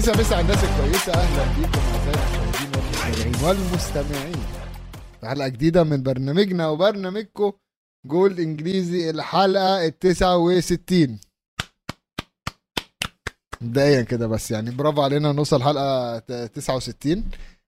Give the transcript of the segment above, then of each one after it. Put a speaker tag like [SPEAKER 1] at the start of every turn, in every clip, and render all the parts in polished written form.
[SPEAKER 1] مسا على الناس الكويسة، أهلا بيكم أعزائي المشاهدين والمستمعين في حلقة جديدة من برنامجنا وبرنامجكم جول إنجليزي، الحلقة 69. مبدئيا كده بس يعني برافو علينا نوصل حلقة 69.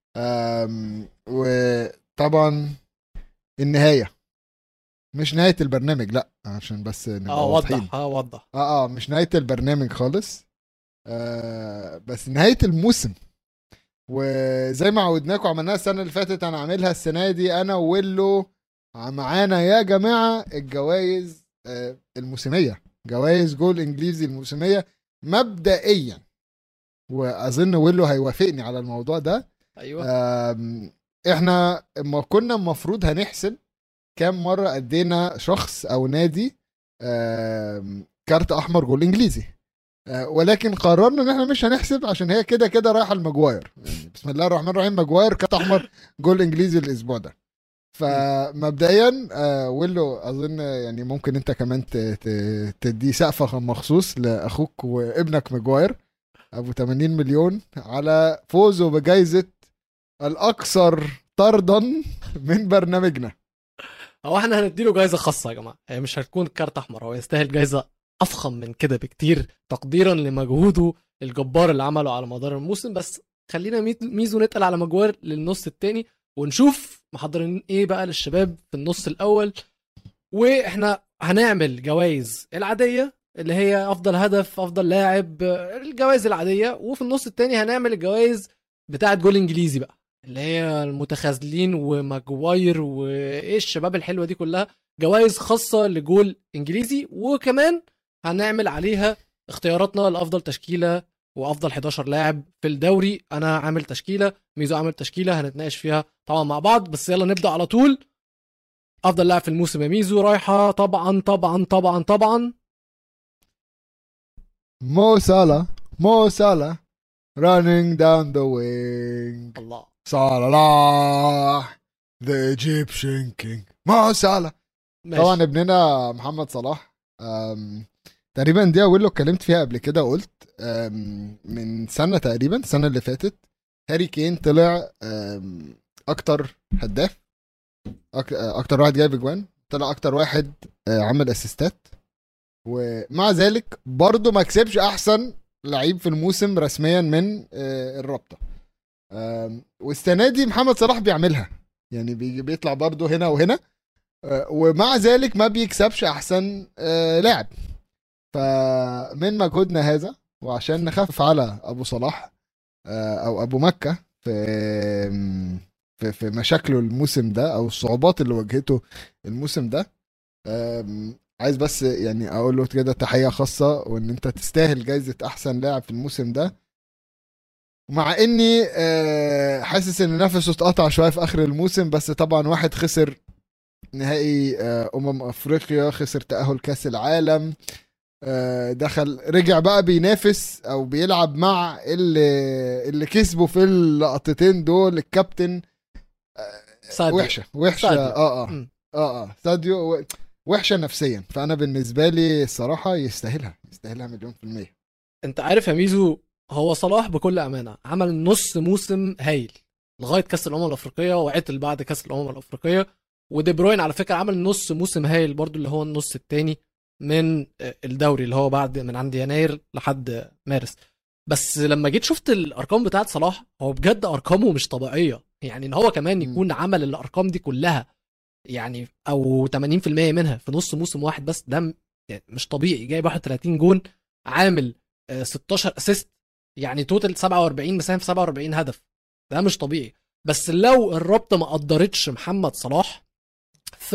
[SPEAKER 1] وطبعا النهاية مش نهاية البرنامج، لا عشان بس نبقى واضحين.
[SPEAKER 2] وضح
[SPEAKER 1] مش نهاية البرنامج خالص، بس نهاية الموسم. وزي ما عودناكم عملناها السنة اللي فاتت، انا عاملها السنة دي انا ويلو معانا يا جماعة الجوائز الموسمية، جوائز جول انجليزي الموسمية مبدئيا، واظن ويلو هيوافقني على الموضوع ده.
[SPEAKER 2] ايوه
[SPEAKER 1] احنا ما كنا المفروض هنحسب كام مرة ادينا شخص او نادي كارت احمر جول انجليزي، ولكن قررنا ان احنا مش هنحسب عشان هي كده كده رايحه الماجواير. يعني بسم الله الرحمن الرحيم، ماجواير كارت احمر جول انجليزي الاسبوع ده. فمبدئيا ويلو اظن يعني ممكن انت كمان تدي سقفه مخصوص لاخوك وابنك ماجواير ابو 80 مليون على فوزه بجائزه الاكثر طردا من برنامجنا.
[SPEAKER 2] هو احنا هنديله جايزه خاصه يا جماعه، هي مش هتكون كارت احمر، هو يستاهل جايزه افخم من كده بكتير تقديرا لمجهوده الجبار اللي عمله على مدار الموسم. بس خلينا ميزو نتقل على ماجواير للنص التاني ونشوف محضرين ايه بقى للشباب في النص الاول. واحنا هنعمل جوائز العاديه اللي هي افضل هدف، افضل لاعب، الجوائز العاديه، وفي النص التاني هنعمل الجوائز بتاعه جول انجليزي بقى اللي هي المتخاذلين وماجواير وايه الشباب الحلوه دي كلها، جوائز خاصه لجول انجليزي. وكمان هنعمل عليها اختياراتنا لافضل تشكيله وافضل 11 لاعب في الدوري. انا عامل تشكيله، ميزو عامل تشكيله، هنتناقش فيها طبعا مع بعض. بس يلا نبدا على طول. افضل لاعب في الموسم يا ميزو رايحه طبعا طبعا طبعا طبعا
[SPEAKER 1] مو سالا running down the wing.
[SPEAKER 2] الله
[SPEAKER 1] صلاح the Egyptian king. ما صلاح
[SPEAKER 2] ماشي.
[SPEAKER 1] طبعا ابننا محمد صلاح. تقريبا دي اول اتكلمت فيها قبل كده، قلت من سنة تقريبا السنة اللي فاتت هاري كين طلع اكتر هداف، اكتر واحد جايب اجوان، طلع اكتر واحد عمل اسيستات، ومع ذلك برضو ما كسبش احسن لعيب في الموسم رسميا من الرابطة. والسنة دي محمد صلاح بيعملها، يعني بيطلع برضو هنا وهنا، ومع ذلك ما بيكسبش احسن لاعب. فمن مجهودنا هذا وعشان نخفف على ابو صلاح او ابو مكة في مشاكله الموسم ده او الصعوبات اللي واجهته الموسم ده، عايز بس يعني اقول له كده تحية خاصة، وان انت تستاهل جايزة احسن لاعب في الموسم ده. ومع اني حاسس ان نفسه اتقطع شوية في اخر الموسم، بس طبعا واحد خسر نهائي افريقيا، خسر تأهل كاس العالم، دخل رجع بقى بينافس او بيلعب مع اللي كسبوا في اللقطتين دول الكابتن. وحشه
[SPEAKER 2] ساديو.
[SPEAKER 1] ساديو وحشه نفسيا. فانا بالنسبه لي الصراحه يستاهلها مليون في المية.
[SPEAKER 2] انت عارف يا ميزو، هو صلاح بكل امانه عمل نص موسم هايل لغايه كاس الامم الافريقيه وعطل بعد كاس الامم الافريقيه. ودي بروين على فكره عمل نص موسم هايل برضو اللي هو النص التاني من الدوري اللي هو بعد من عند يناير لحد مارس. بس لما جيت شفت الارقام بتاعت صلاح، هو بجد ارقامه مش طبيعيه. يعني ان هو كمان يكون عمل الارقام دي كلها يعني او 80% منها في نص موسم واحد بس، ده يعني مش طبيعي. جايب 31 جون، عامل 16 اسيست، يعني توتال 47 مساهم في 47 هدف، ده مش طبيعي. بس لو الرابطه ما قدرتش محمد صلاح، ف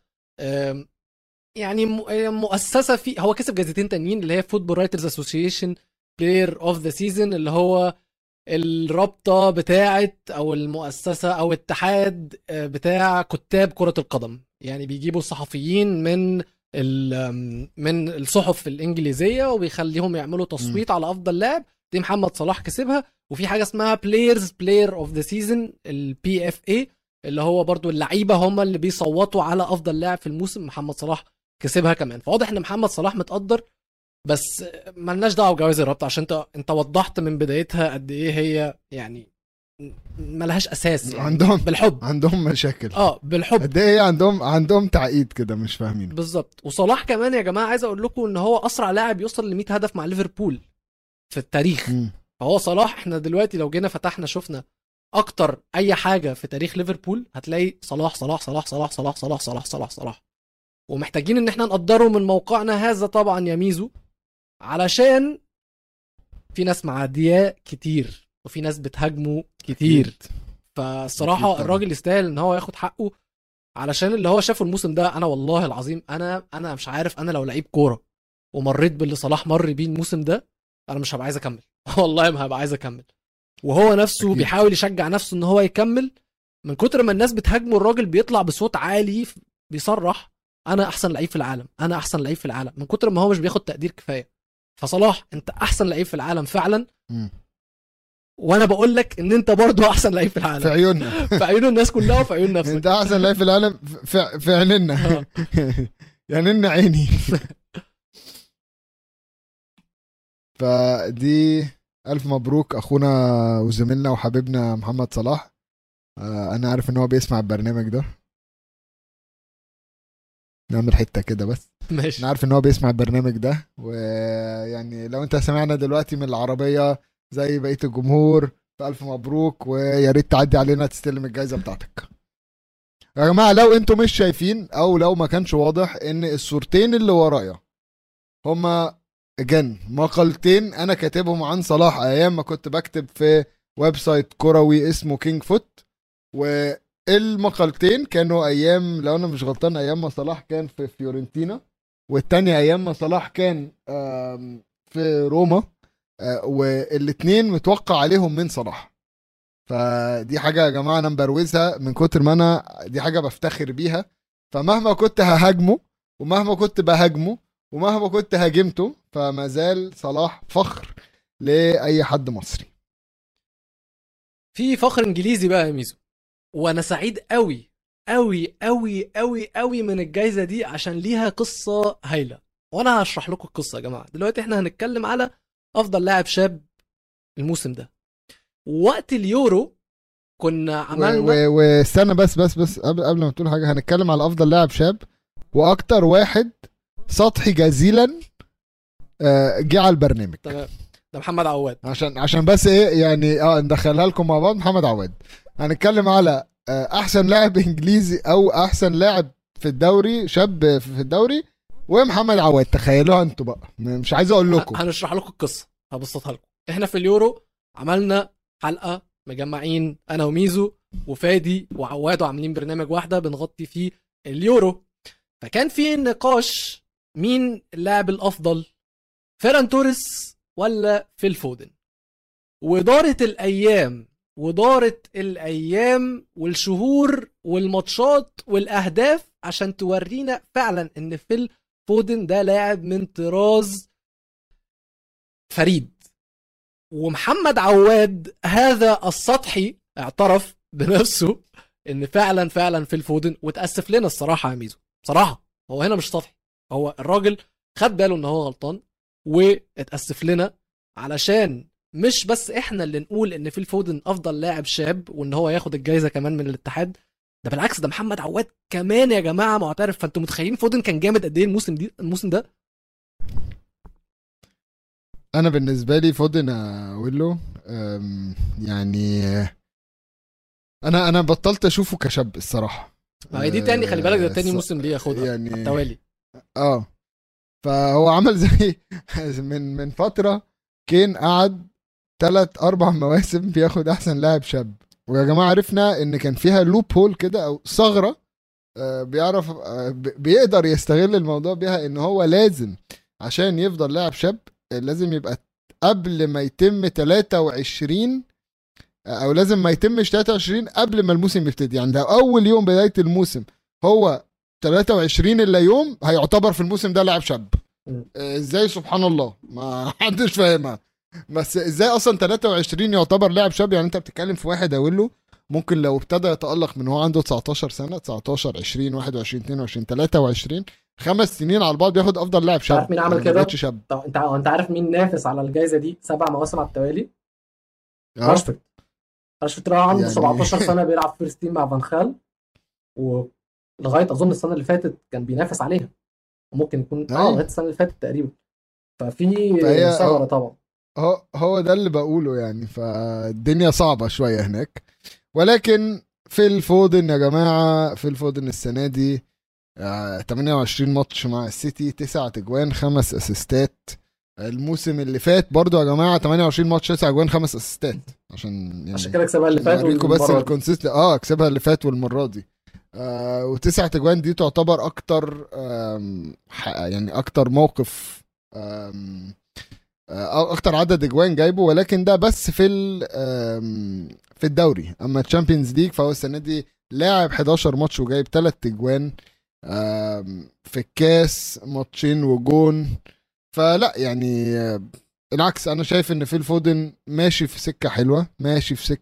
[SPEAKER 2] يعني مؤسسه في، هو كسب جائزتين تانيين اللي هي فوتبول رايترز اسوسيشن بلاير اوف ذا سيزون، اللي هو الرابطه بتاعه او المؤسسه او اتحاد بتاع كتاب كره القدم. يعني بيجيبوا الصحفيين من الصحف الانجليزيه وبيخليهم يعملوا تصويت على افضل لاعب. دي محمد صلاح كسبها. وفي حاجه اسمها بلاير اوف ذا سيزون البي اف اي، اللي هو برضو اللعيبه هم اللي بيصوتوا على افضل لاعب في الموسم. محمد صلاح كسبها كمان. فواضح ان محمد صلاح متقدر. بس ملناش دعوه بجوائز الرابطه، عشان انت وضحت من بدايتها قد ايه هي يعني ملهاش اساس يعني.
[SPEAKER 1] عندهم
[SPEAKER 2] بالحب،
[SPEAKER 1] عندهم مشاكل.
[SPEAKER 2] بالحب
[SPEAKER 1] قد ايه عندهم تعقيد كده مش فاهمين
[SPEAKER 2] بالظبط. وصلاح كمان يا جماعه عايز اقول لكم ان هو اسرع لاعب يوصل ل 100 هدف مع ليفربول في التاريخ. فهو صلاح، احنا دلوقتي لو جينا فتحنا شفنا اكتر اي حاجه في تاريخ ليفربول هتلاقي صلاح صلاح صلاح صلاح صلاح صلاح صلاح صلاح صلاح. ومحتاجين ان احنا نقدره من موقعنا هذا طبعا يا ميزو، علشان في ناس معادياه كتير وفي ناس بتهاجمه كتير. فالصراحه الراجل يستاهل ان هو ياخد حقه علشان اللي هو شافه الموسم ده. انا والله العظيم انا مش عارف، انا لو لعيب كوره ومريت باللي صلاح مر بيه الموسم ده انا مش هبقى عايز اكمل. والله ما هبقى عايز اكمل. وهو نفسه أكيد بيحاول يشجع نفسه ان هو يكمل. من كتر ما الناس بتهاجمه الراجل بيطلع بصوت عالي بيصرح انا احسن لعيب في العالم، انا احسن لعيب في العالم، من كتر ما هو مش بياخد تقدير كفايه. فصلاح انت احسن لعيب في العالم فعلا. وانا بقول لك ان انت برضو احسن لعيب في العالم
[SPEAKER 1] في عيوننا،
[SPEAKER 2] في عيون الناس كلها وفي عيون نفسك.
[SPEAKER 1] انت احسن لعيب في العالم في عيننا. يعني ان عيني. فدي الف مبروك اخونا وزميلنا وحبيبنا محمد صلاح. انا عارف ان هو بيسمع البرنامج ده، نعمل حته كده بس
[SPEAKER 2] ماشي.
[SPEAKER 1] انا عارف ان هو بيسمع البرنامج ده، ويعني لو انت سمعنا دلوقتي من العربيه زي بقيه الجمهور فالف مبروك، ويا ريت تعدي علينا تستلم الجائزه بتاعتك. يا جماعه لو انتم مش شايفين او لو ما كانش واضح ان الصورتين اللي ورايا هما مقالتين انا كاتبهم عن صلاح ايام ما كنت بكتب في ويب سايت كروي اسمه كينج فوت. والمقالتين كانوا ايام، لو انا مش غلطان، ايام ما صلاح كان في فيورنتينا، والتاني ايام ما صلاح كان في روما. والاتنين متوقع عليهم من صلاح. فدي حاجة يا جماعة انا مبروزها من كتر ما انا دي حاجة بفتخر بيها. فمهما كنت ههاجمه ومهما كنت بهاجمه ومهما كنت هاجمته فما زال صلاح فخر لأي حد مصري.
[SPEAKER 2] في فخر انجليزي بقى يا ميزو، وانا سعيد قوي قوي قوي قوي قوي من الجايزة دي عشان ليها قصة هايلة. وانا هشرح لكم القصة يا جماعة. دلوقتي احنا هنتكلم على افضل لاعب شاب الموسم ده. وقت اليورو كنا عملنا
[SPEAKER 1] واستنى بس قبل ما تقول حاجة، هنتكلم على افضل لاعب شاب واكتر واحد سطحي جزيلا جه على البرنامج.
[SPEAKER 2] تمام، ده محمد عواد.
[SPEAKER 1] عشان بس ايه يعني ندخلها لكم مع بعض. محمد عواد هنتكلم على احسن لاعب انجليزي او احسن لاعب في الدوري، شاب في الدوري، ومحمد عواد. تخيلوها انتوا بقى، مش عايز اقول لكم.
[SPEAKER 2] هنشرح لكم القصه، هبسطها لكم. احنا في اليورو عملنا حلقه مجمعين انا وميزو وفادي وعواد وعاملين برنامج واحده بنغطي فيه اليورو. فكان في نقاش مين اللاعب الافضل، فيران توريس ولا فيل فودن. ودارت الايام والشهور والماتشات والاهداف عشان تورينا فعلا ان فيل فودن ده لاعب من طراز فريد. ومحمد عواد هذا السطحي اعترف بنفسه ان فعلا فيل فودن. وتأسف لنا الصراحه يا ميزو، صراحه هو هنا مش سطحي، هو الراجل خد باله ان هو غلطان واتأسف لنا، علشان مش بس احنا اللي نقول ان فيل فودن افضل لاعب شاب وان هو ياخد الجائزه كمان من الاتحاد. ده بالعكس، ده محمد عواد كمان يا جماعه معترف. فانتوا متخيلين فودن كان جامد قد ايه الموسم ده.
[SPEAKER 1] انا بالنسبه لي فودن ويلو يعني انا بطلت اشوفه كشاب الصراحه.
[SPEAKER 2] ما هي دي تاني، خلي بالك ده تاني موسم ليه ياخدها
[SPEAKER 1] يعني
[SPEAKER 2] التوالي.
[SPEAKER 1] فهو عمل زي من فتره كان قعد 3-4 مواسم بياخد احسن لاعب شاب. ويا جماعه عرفنا ان كان فيها لوب هول كده او ثغره بيعرف بيقدر يستغل الموضوع بيها، ان هو لازم عشان يفضل لاعب شاب لازم يبقى قبل ما يتم 23 او لازم ما يتمش 23 قبل ما الموسم يبتدي. يعني ده اول يوم بدايه الموسم هو 23 الا يوم هيعتبر في الموسم ده لاعب شاب. ازاي؟ سبحان الله، ما حدش فاهمها. بس ازاي اصلا 23 يعتبر لاعب شاب؟ يعني انت بتتكلم في واحد اقول له ممكن لو ابتدى يتألق من هو عنده 19 سنة، 19 20 21 22 23 5 سنين على بعض بياخد افضل لاعب شاب.
[SPEAKER 2] عارف مين عمل
[SPEAKER 1] يعني ما
[SPEAKER 2] كده؟
[SPEAKER 1] بقتش شاب.
[SPEAKER 2] طب انت عارف مين نافس على الجائزه دي 7 مواسم على التوالي؟
[SPEAKER 1] اه
[SPEAKER 2] راشفورد. راشفورد راح عنده
[SPEAKER 1] يعني
[SPEAKER 2] 17 سنه بيلعب فيرست تيم مع فان خال، ولغايه اظن السنه اللي فاتت كان بينافس عليها، وممكن يكون
[SPEAKER 1] ايوه.
[SPEAKER 2] لغايه السنه اللي فاتت تقريبا. ففي
[SPEAKER 1] فهي
[SPEAKER 2] ثغره طبعا.
[SPEAKER 1] هو ده اللي بقوله يعني. فالدنيا صعبة شوية هناك. ولكن في الفودن يا جماعة، في الفودن السنة دي 28 ماتش مع السيتي، 9 تجوان 5 اسيستات. الموسم اللي فات برضو يا جماعة 28 ماتش 9 جوان 5 اسيستات. عشان
[SPEAKER 2] عشان
[SPEAKER 1] يعني
[SPEAKER 2] كده كسبها اللي
[SPEAKER 1] عشان
[SPEAKER 2] فات
[SPEAKER 1] اوريكم بس
[SPEAKER 2] والمره دي.
[SPEAKER 1] الكونسيست كسبها اللي فات والمرة دي. وتسع تجوان دي تعتبر اكتر يعني اكتر موقف، اكتر عدد اجوان جايبه. ولكن ده بس في في الدوري. اما الشامبيونز ليج فهو السنه دي لاعب 11 ماتش وجايب 3 اجوان. في الكاس ماتشين وجون. فلا يعني العكس، انا شايف ان في الفودن ماشي في سكه حلوه، ماشي في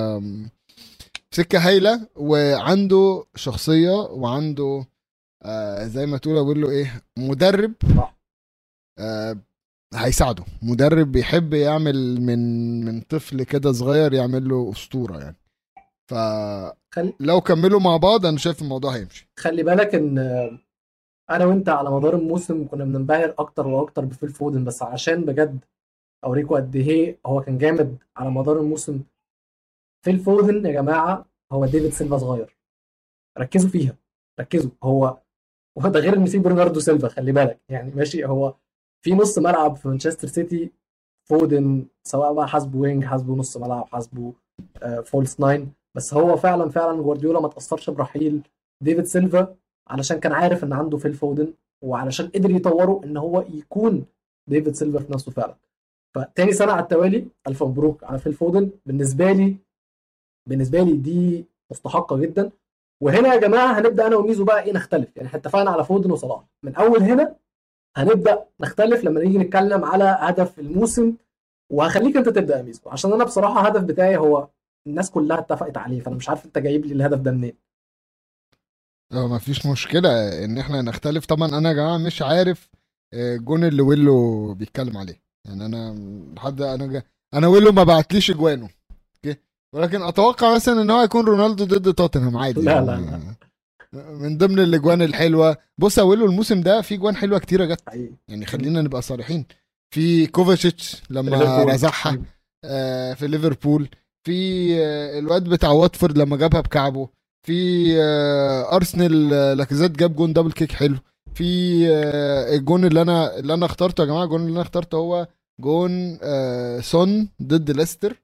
[SPEAKER 1] سكه هايله، وعنده شخصيه، وعنده زي ما تقول اقول له ايه، مدرب
[SPEAKER 2] صح.
[SPEAKER 1] هيساعده. مدرب بيحب يعمل من طفل كده صغير يعمل له اسطوره يعني. فلو كملوا مع بعض انا شايف الموضوع هيمشي.
[SPEAKER 2] خلي بالك ان انا وانت على مدار الموسم كنا بننبهر اكتر واكتر بفيل فودن، بس عشان بجد اوريكم قد ايه هو كان جامد على مدار الموسم. فيل فودن يا جماعه هو ديفيد سيلفا صغير. ركزوا فيها، ركزوا. هو ده غير ان في برناردو سيلفا، خلي بالك يعني. ماشي، هو في نص ملعب في مانشستر سيتي فودن، سواء بقى حاسبه وينج، حاسبه نص ملعب، حاسبه فولس ناين، بس هو فعلا فعلا جوارديولا ما تاثرش برحيل ديفيد سيلفا علشان كان عارف ان عنده فيل فودن، وعلشان قدر يطوره ان هو يكون ديفيد سيلفا في نفسه فعلا. فتاني سنه على التوالي الف مبروك على فيل فودن. بالنسبه لي دي مستحقه جدا. وهنا يا جماعه هنبدا انا وميزو بقى ايه نختلف. يعني احنا اتفقنا على فودن وصلاح من اول هنا، هنبدا نختلف لما نيجي نتكلم على هدف الموسم. وهخليك انت تبدا يا ميزو، عشان انا بصراحه الهدف بتاعي هو الناس كلها اتفقت عليه، فانا مش عارف انت جايب لي الهدف ده منين.
[SPEAKER 1] ما فيش مشكله ان احنا نختلف طبعا. انا يا جماعه مش عارف جون اللي ويلو بيتكلم عليه. يعني انا لحد انا ويلو ما بعتليش اجوانه. اوكي. ولكن اتوقع مثلا ان هو يكون رونالدو ضد توتنهام عادي
[SPEAKER 2] لا
[SPEAKER 1] يعني.
[SPEAKER 2] لا لا،
[SPEAKER 1] من ضمن الاجوان الحلوه. بص يا ويلو الموسم ده في جوان حلوه كتيره جت.
[SPEAKER 2] حقيقي.
[SPEAKER 1] يعني خلينا نبقى صريحين. في كوفاشيتش
[SPEAKER 2] في
[SPEAKER 1] لما
[SPEAKER 2] ليفربول.
[SPEAKER 1] رزعها في ليفربول. في الواد بتاع واتفورد لما جابها بكعبه. في ارسنال لاكازيت جاب جون دبل كيك حلو. في الجون اللي انا اخترته يا جماعه. الجون اللي انا اخترته هو جون سون ضد ليستر.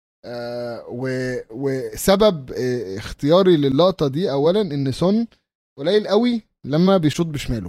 [SPEAKER 1] وسبب اختياري للقطه دي اولا ان سون قليل قوي لما بيشوط بشماله،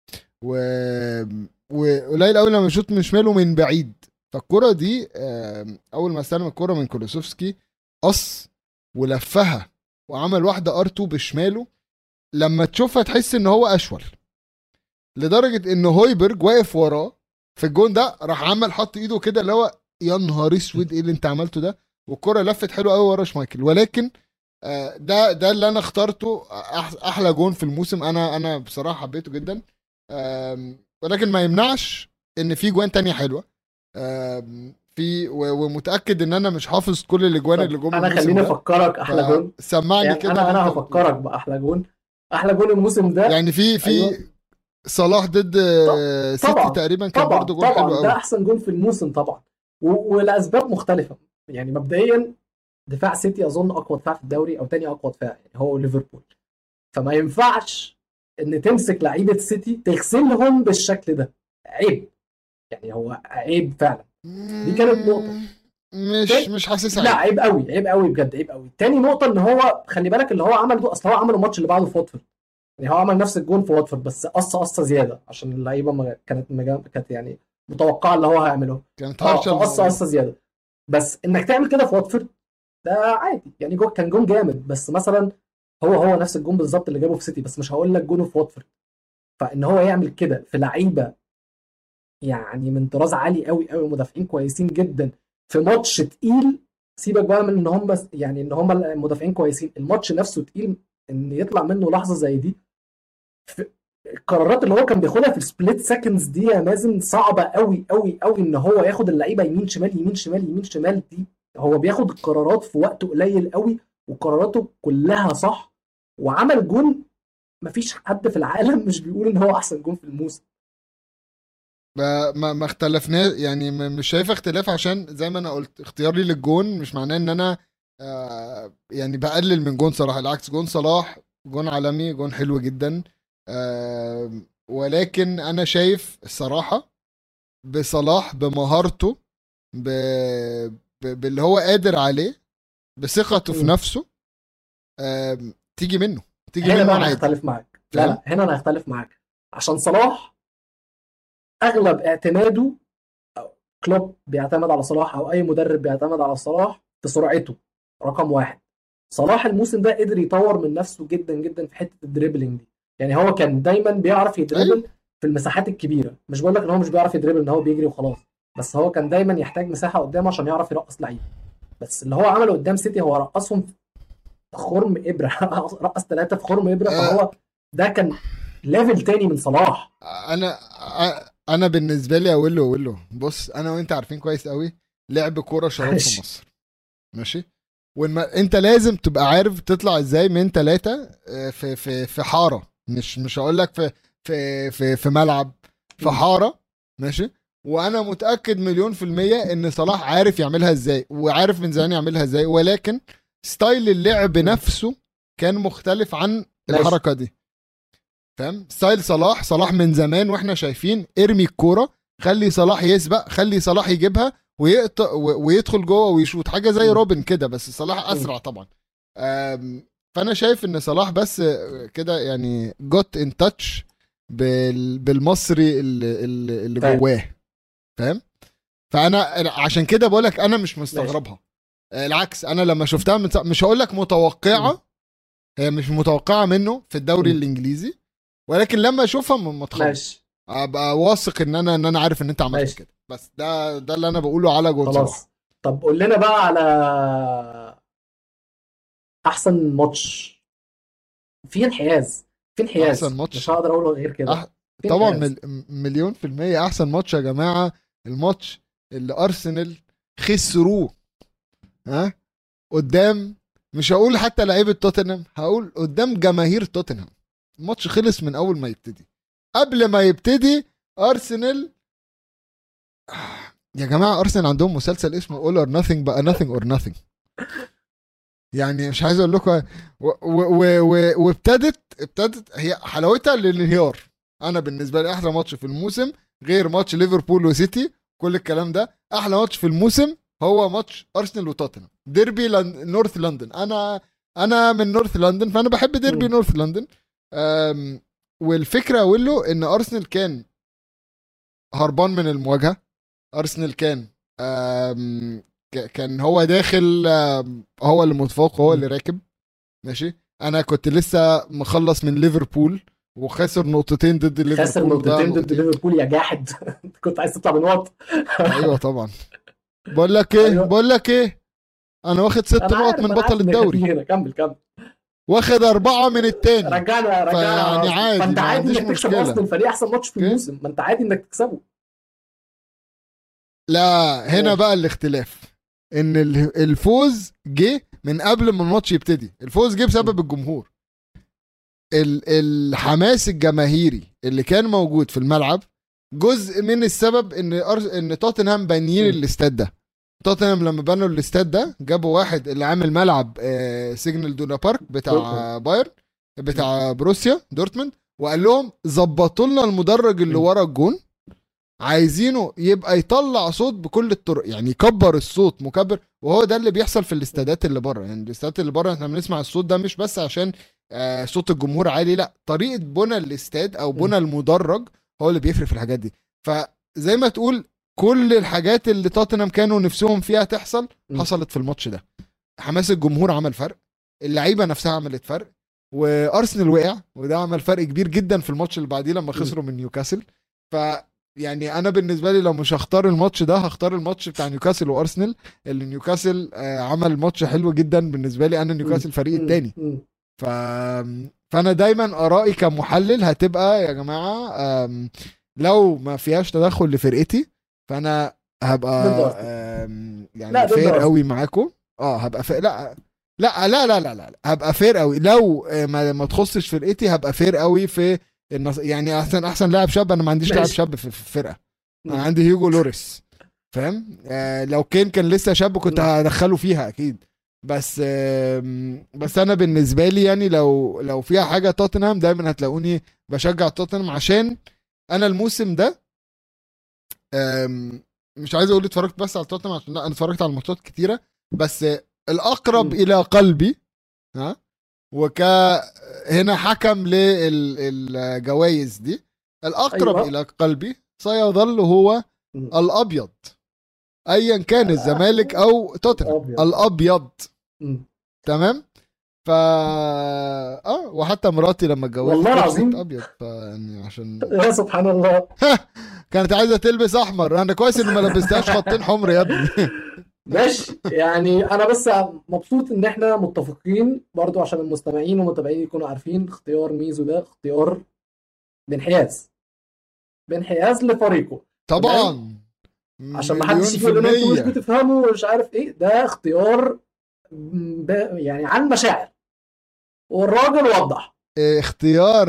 [SPEAKER 1] وقليل قوي لما بيشوط بشماله من بعيد. فالكرة دي اول ما استلم الكرة من كولوسوفسكي قص ولفها وعمل واحدة ار2 بشماله. لما تشوفها تحس ان هو اشول، لدرجة ان هويبرج واقف وراه في الجون ده راح عمل حط ايده كده اللي هو يا نهار اسود ايه اللي انت عملته ده. والكرة لفت حلو قوي ورا شمايكل. ولكن ده اللي انا اخترته احلى جون في الموسم. انا بصراحة حبيته جدا. ولكن ما يمنعش ان في جوان تانية حلوة. في ومتاكد ان انا مش حافظ كل الاجوان اللي جم
[SPEAKER 2] انا
[SPEAKER 1] الموسم
[SPEAKER 2] خليني
[SPEAKER 1] ده.
[SPEAKER 2] افكرك احلى جون.
[SPEAKER 1] سمعني
[SPEAKER 2] يعني
[SPEAKER 1] كده
[SPEAKER 2] انا
[SPEAKER 1] اللي
[SPEAKER 2] انا
[SPEAKER 1] انت
[SPEAKER 2] هفكرك
[SPEAKER 1] بتقوله.
[SPEAKER 2] باحلى جون. احلى جون الموسم ده.
[SPEAKER 1] يعني في
[SPEAKER 2] ايوه.
[SPEAKER 1] صلاح ضد سيتي
[SPEAKER 2] طبعا
[SPEAKER 1] تقريبا كان
[SPEAKER 2] طبعا
[SPEAKER 1] برضو جون حلو
[SPEAKER 2] طبعا، ده
[SPEAKER 1] قوي.
[SPEAKER 2] احسن جون في الموسم طبعا. ولاسباب مختلفه. يعني مبدئيا دفاع سيتي اظن اقوى دفاع في الدوري او تاني اقوى دفاع، يعني هو ليفربول. فما ينفعش ان تمسك لعيبه سيتي تغسلهم بالشكل ده. عيب. يعني هو عيب فعلا. دي كانت نقطه.
[SPEAKER 1] مش حاسس
[SPEAKER 2] لا،
[SPEAKER 1] عيب.
[SPEAKER 2] عيب قوي، عيب قوي بجد، عيب قوي. تاني نقطه ان هو خلي بالك اللي هو عمله ده، اصل هو عمل الماتش اللي بعده في واتفورد. يعني هو عمل نفس الجون في واتفورد بس قصه زياده عشان اللعيبه ما كانت يعني متوقعه اللي هو هيعمله.
[SPEAKER 1] كانت هرشة
[SPEAKER 2] فقصه زياده. بس انك تعمل كده في واتفورد ده عادي يعني. كان جون جامد، بس مثلا هو نفس الجون بالظبط اللي جابه في سيتي، بس مش هقول لك جونه في واتفورد. فان هو يعمل كده في لعيبه يعني من طراز عالي قوي قوي، مدافعين كويسين جدا في ماتش تقيل. سيبك بقى من ان هم يعني ان هم المدافعين كويسين، الماتش نفسه تقيل. ان يطلع منه لحظه زي دي
[SPEAKER 3] القرارات اللي هو كان بياخدها في السبليت سكندز دي يا مازن صعبه قوي قوي قوي، ان هو ياخد اللعيبه يمين شمال يمين شمال يمين شمال دي. هو بياخد القرارات في وقت قليل قوي، وقراراته كلها صح، وعمل جون مفيش حد في العالم مش بيقول ان هو احسن جون في الموسم.
[SPEAKER 1] ما اختلفنا يعني، مش شايف اختلاف، عشان زي ما انا قلت اختياري للجون مش معناه ان انا يعني بقلل من جون صلاح. العكس، جون صلاح جون عالمي، جون حلو جدا. ولكن انا شايف الصراحة بصلاح بمهارته، ب... باللي هو قادر عليه، بثقته في
[SPEAKER 3] مم.
[SPEAKER 1] نفسه، تيجي منه، تيجي
[SPEAKER 3] هنا
[SPEAKER 1] منه
[SPEAKER 3] بقى انا
[SPEAKER 1] عادي.
[SPEAKER 3] هختلف معاك، لا
[SPEAKER 1] فاهم؟
[SPEAKER 3] لا هنا انا هختلف معاك. عشان صلاح اغلب اعتماده، كلوب بيعتمد على صلاح او اي مدرب بيعتمد على صلاح في سرعته رقم واحد. صلاح الموسم ده قدر يطور من نفسه جدا جدا في حته الدريبلينج دي. يعني هو كان دايما بيعرف
[SPEAKER 1] ايوه.
[SPEAKER 3] يدريبل في المساحات الكبيره، مش بقول لك ان هو مش بيعرف يدريبل ان هو بيجري وخلاص، بس هو كان دايما يحتاج مساحه قدامه عشان يعرف يرقص لعيبه. بس اللي هو عمله قدام سيتي هو رقصهم في خرم ابره رقص ثلاثه في خرم ابره،
[SPEAKER 1] آه،
[SPEAKER 3] فهو ده كان ليفل تاني من صلاح.
[SPEAKER 1] انا بالنسبه لي اقول له بص، انا وانت عارفين كويس قوي لعب كوره شراب في
[SPEAKER 3] ماشي.
[SPEAKER 1] مصر، ماشي؟ انت لازم تبقى عارف تطلع ازاي من ثلاثة في حاره، مش هقول لك في ملعب، في حاره، ماشي؟ وانا متاكد مليون في الميه ان صلاح عارف يعملها ازاي، وعارف من زمان يعملها ازاي، ولكن ستايل اللعب نفسه كان مختلف عن
[SPEAKER 3] ماشي.
[SPEAKER 1] الحركه دي. فاهم؟ ستايل صلاح من زمان واحنا شايفين ارمي الكوره، خلي صلاح يسبق، خلي صلاح يجيبها ويقطع ويدخل جوه ويشوط، حاجه زي روبن كده، بس صلاح اسرع طبعا. فانا شايف ان صلاح بس كده يعني جوت ان تاتش بالمصري اللي
[SPEAKER 3] فاهم.
[SPEAKER 1] جواه. فاهم؟ فانا عشان كده بقول لك انا مش
[SPEAKER 3] ماشي.
[SPEAKER 1] مستغربها. العكس، انا لما شفتها مش هقول لك متوقعه، هي مش متوقعه منه في الدوري الانجليزي، ولكن لما اشوفها ما اتخض،
[SPEAKER 3] ماشي.
[SPEAKER 1] ابقى واثق ان انا عارف ان انت عملت
[SPEAKER 3] ماشي.
[SPEAKER 1] كده. بس ده اللي انا بقوله على جون صلاح.
[SPEAKER 3] خلاص. طب قول لنا بقى على احسن ماتش. في انحياز، في
[SPEAKER 1] احسن
[SPEAKER 3] انحياز
[SPEAKER 1] ماتش،
[SPEAKER 3] مش هقدر اقول غير كده.
[SPEAKER 1] أح...
[SPEAKER 3] في
[SPEAKER 1] طبعا
[SPEAKER 3] انحياز.
[SPEAKER 1] مليون في المية احسن ماتش يا جماعة، الماتش اللي ارسنال خسروه، ها، قدام، مش هقول حتى لعيبة توتنهام، هقول قدام جماهير توتنهام. الماتش خلص من اول ما يبتدي، قبل ما يبتدي ارسنال. يا جماعة ارسنال عندهم مسلسل اسمه All or Nothing، بقى Nothing or Nothing. يعني مش عايز اقول لكم، وابتدت هي حلاوتها للانهيار. انا بالنسبه لي احلى ماتش في الموسم، غير ماتش ليفربول وسيتي كل الكلام ده، احلى ماتش في الموسم هو ماتش ارسنال وتوتنهام، ديربي نورث لندن. انا من نورث لندن، فانا بحب ديربي
[SPEAKER 3] مم.
[SPEAKER 1] نورث لندن. والفكره اقول له ان ارسنال كان هربان من المواجهه. ارسنال كان كان هو داخل، هو اللي متفوق، هو اللي
[SPEAKER 3] مم.
[SPEAKER 1] راكب، ماشي؟ انا كنت لسه مخلص من ليفربول وخسر نقطتين ضد
[SPEAKER 3] خسر
[SPEAKER 1] ليفربول، وضيع
[SPEAKER 3] نقطتين ضد
[SPEAKER 1] نقطتين.
[SPEAKER 3] ليفربول يا جاحد. انت كنت عايز تطلع بنقط.
[SPEAKER 1] ايوه طبعا. بقول لك ايه،
[SPEAKER 3] ايوه
[SPEAKER 1] بقول لك ايه، انا واخد 6
[SPEAKER 3] انا
[SPEAKER 1] نقط
[SPEAKER 3] عارف،
[SPEAKER 1] من
[SPEAKER 3] انا
[SPEAKER 1] بطل
[SPEAKER 3] عارف ان كانت
[SPEAKER 1] الدوري،
[SPEAKER 3] تيجي هنا. كمل كمل.
[SPEAKER 1] واخد 4 من التاني،
[SPEAKER 3] رجعنا على
[SPEAKER 1] فيعني
[SPEAKER 3] ارسنال. ما
[SPEAKER 1] عادي،
[SPEAKER 3] انت
[SPEAKER 1] ما
[SPEAKER 3] عادي
[SPEAKER 1] عنديش
[SPEAKER 3] انك تكسب
[SPEAKER 1] مشكله.
[SPEAKER 3] ارسنال، فريق احسن ماتش في
[SPEAKER 1] اوكي،
[SPEAKER 3] الموسم، ما انت عادي انك تكسبه.
[SPEAKER 1] لا، هنا
[SPEAKER 3] ماشي.
[SPEAKER 1] بقى الاختلاف، ان الفوز جه من قبل ما الماتش يبتدي. الفوز جه بسبب الجمهور، الحماس الجماهيري اللي كان موجود في الملعب. جزء من السبب ان توتنهام بانيين
[SPEAKER 3] مم.
[SPEAKER 1] الاستاد ده. توتنهام لما بنوا الاستاد ده جابوا واحد اللي عامل ملعب سيجنال دونا بارك
[SPEAKER 3] دورتموند.
[SPEAKER 1] بتاع بايرن،
[SPEAKER 3] مم.
[SPEAKER 1] بتاع بروسيا دورتموند، وقال لهم ظبطوا لنا المدرج اللي
[SPEAKER 3] مم.
[SPEAKER 1] ورا الجون، عايزينه يبقى يطلع صوت بكل الطرق، يعني يكبر الصوت مكبر. وهو ده اللي بيحصل في الاستادات اللي بره. يعني الاستادات اللي بره احنا بنسمع الصوت ده مش بس عشان صوت الجمهور عالي، لا، طريقه بنى الاستاد او
[SPEAKER 3] مم.
[SPEAKER 1] بنى المدرج هو اللي بيفرق في الحاجات دي. فزي ما تقول كل الحاجات اللي توتنهام كانوا نفسهم فيها تحصل
[SPEAKER 3] مم.
[SPEAKER 1] حصلت في الماتش ده. حماس الجمهور عمل فرق، اللعيبه نفسها عملت فرق، وارسنال وقع، وده عمل فرق كبير جدا في الماتش اللي بعديه لما
[SPEAKER 3] مم.
[SPEAKER 1] خسروا من نيوكاسل. ف يعني انا بالنسبه لي لو مش هختار الماتش ده، هختار الماتش بتاع نيوكاسل وارسنال، اللي نيوكاسل عمل ماتش حلو جدا بالنسبه لي. انا
[SPEAKER 3] مم.
[SPEAKER 1] نيوكاسل فريق
[SPEAKER 3] مم.
[SPEAKER 1] التاني،
[SPEAKER 3] مم.
[SPEAKER 1] ف فانا دايما ارائي كمحلل هتبقى يا جماعه، لو ما فيهاش تدخل لفرقتي فانا هبقى
[SPEAKER 3] ضد أرسنال.
[SPEAKER 1] يعني
[SPEAKER 3] لا ضد
[SPEAKER 1] فير
[SPEAKER 3] أرسنال.
[SPEAKER 1] قوي معاكم. هبقى فير. لا هبقى فير قوي لو ما تخصش فرقتي. هبقى فير قوي في يعني احسن لاعب شاب. انا ما عنديش لاعب
[SPEAKER 3] ماشي.
[SPEAKER 1] شاب في الفرقه. انا عندي هيوجو لوريس، فاهم؟ لو كان لسه شاب كنت هدخله فيها اكيد. بس انا بالنسبه لي يعني لو فيها حاجه توتنهام دايما هتلاقوني بشجع توتنهام، عشان انا الموسم ده مش عايز اقول اتفرجت بس على توتنهام، عشان لا، انا اتفرجت على ماتشات كتيره، بس الاقرب الى قلبي ها هنا حكم للجوائز دي، الاقرب
[SPEAKER 3] ايوه.
[SPEAKER 1] الى قلبي سيظل هو الابيض، ايا كان الزمالك او توتنهام.
[SPEAKER 3] ابيض.
[SPEAKER 1] الابيض
[SPEAKER 3] مم.
[SPEAKER 1] تمام. ف وحتى مراتي لما اتجوزت
[SPEAKER 3] والله
[SPEAKER 1] لبست
[SPEAKER 3] العظيم.
[SPEAKER 1] ابيض، يعني عشان
[SPEAKER 3] يا سبحان الله.
[SPEAKER 1] كانت عايزه تلبس احمر. انا كويس اني ما لبستهاش خطين حمر يا ابني.
[SPEAKER 3] ماشي، يعني انا بس مبسوط ان احنا متفقين برضو، عشان المستمعين والمتابعين يكونوا عارفين اختيار ميزو ده اختيار بانحياز لفريقه. تمام.
[SPEAKER 1] طبعا
[SPEAKER 3] عشان ما حدش
[SPEAKER 1] مليون
[SPEAKER 3] يجي
[SPEAKER 1] في
[SPEAKER 3] يقول لنا انتوا مش
[SPEAKER 1] المية.
[SPEAKER 3] بتفهموا ومش عارف ايه، ده اختيار يعني عن مشاعر، والراجل وضح.
[SPEAKER 1] اختيار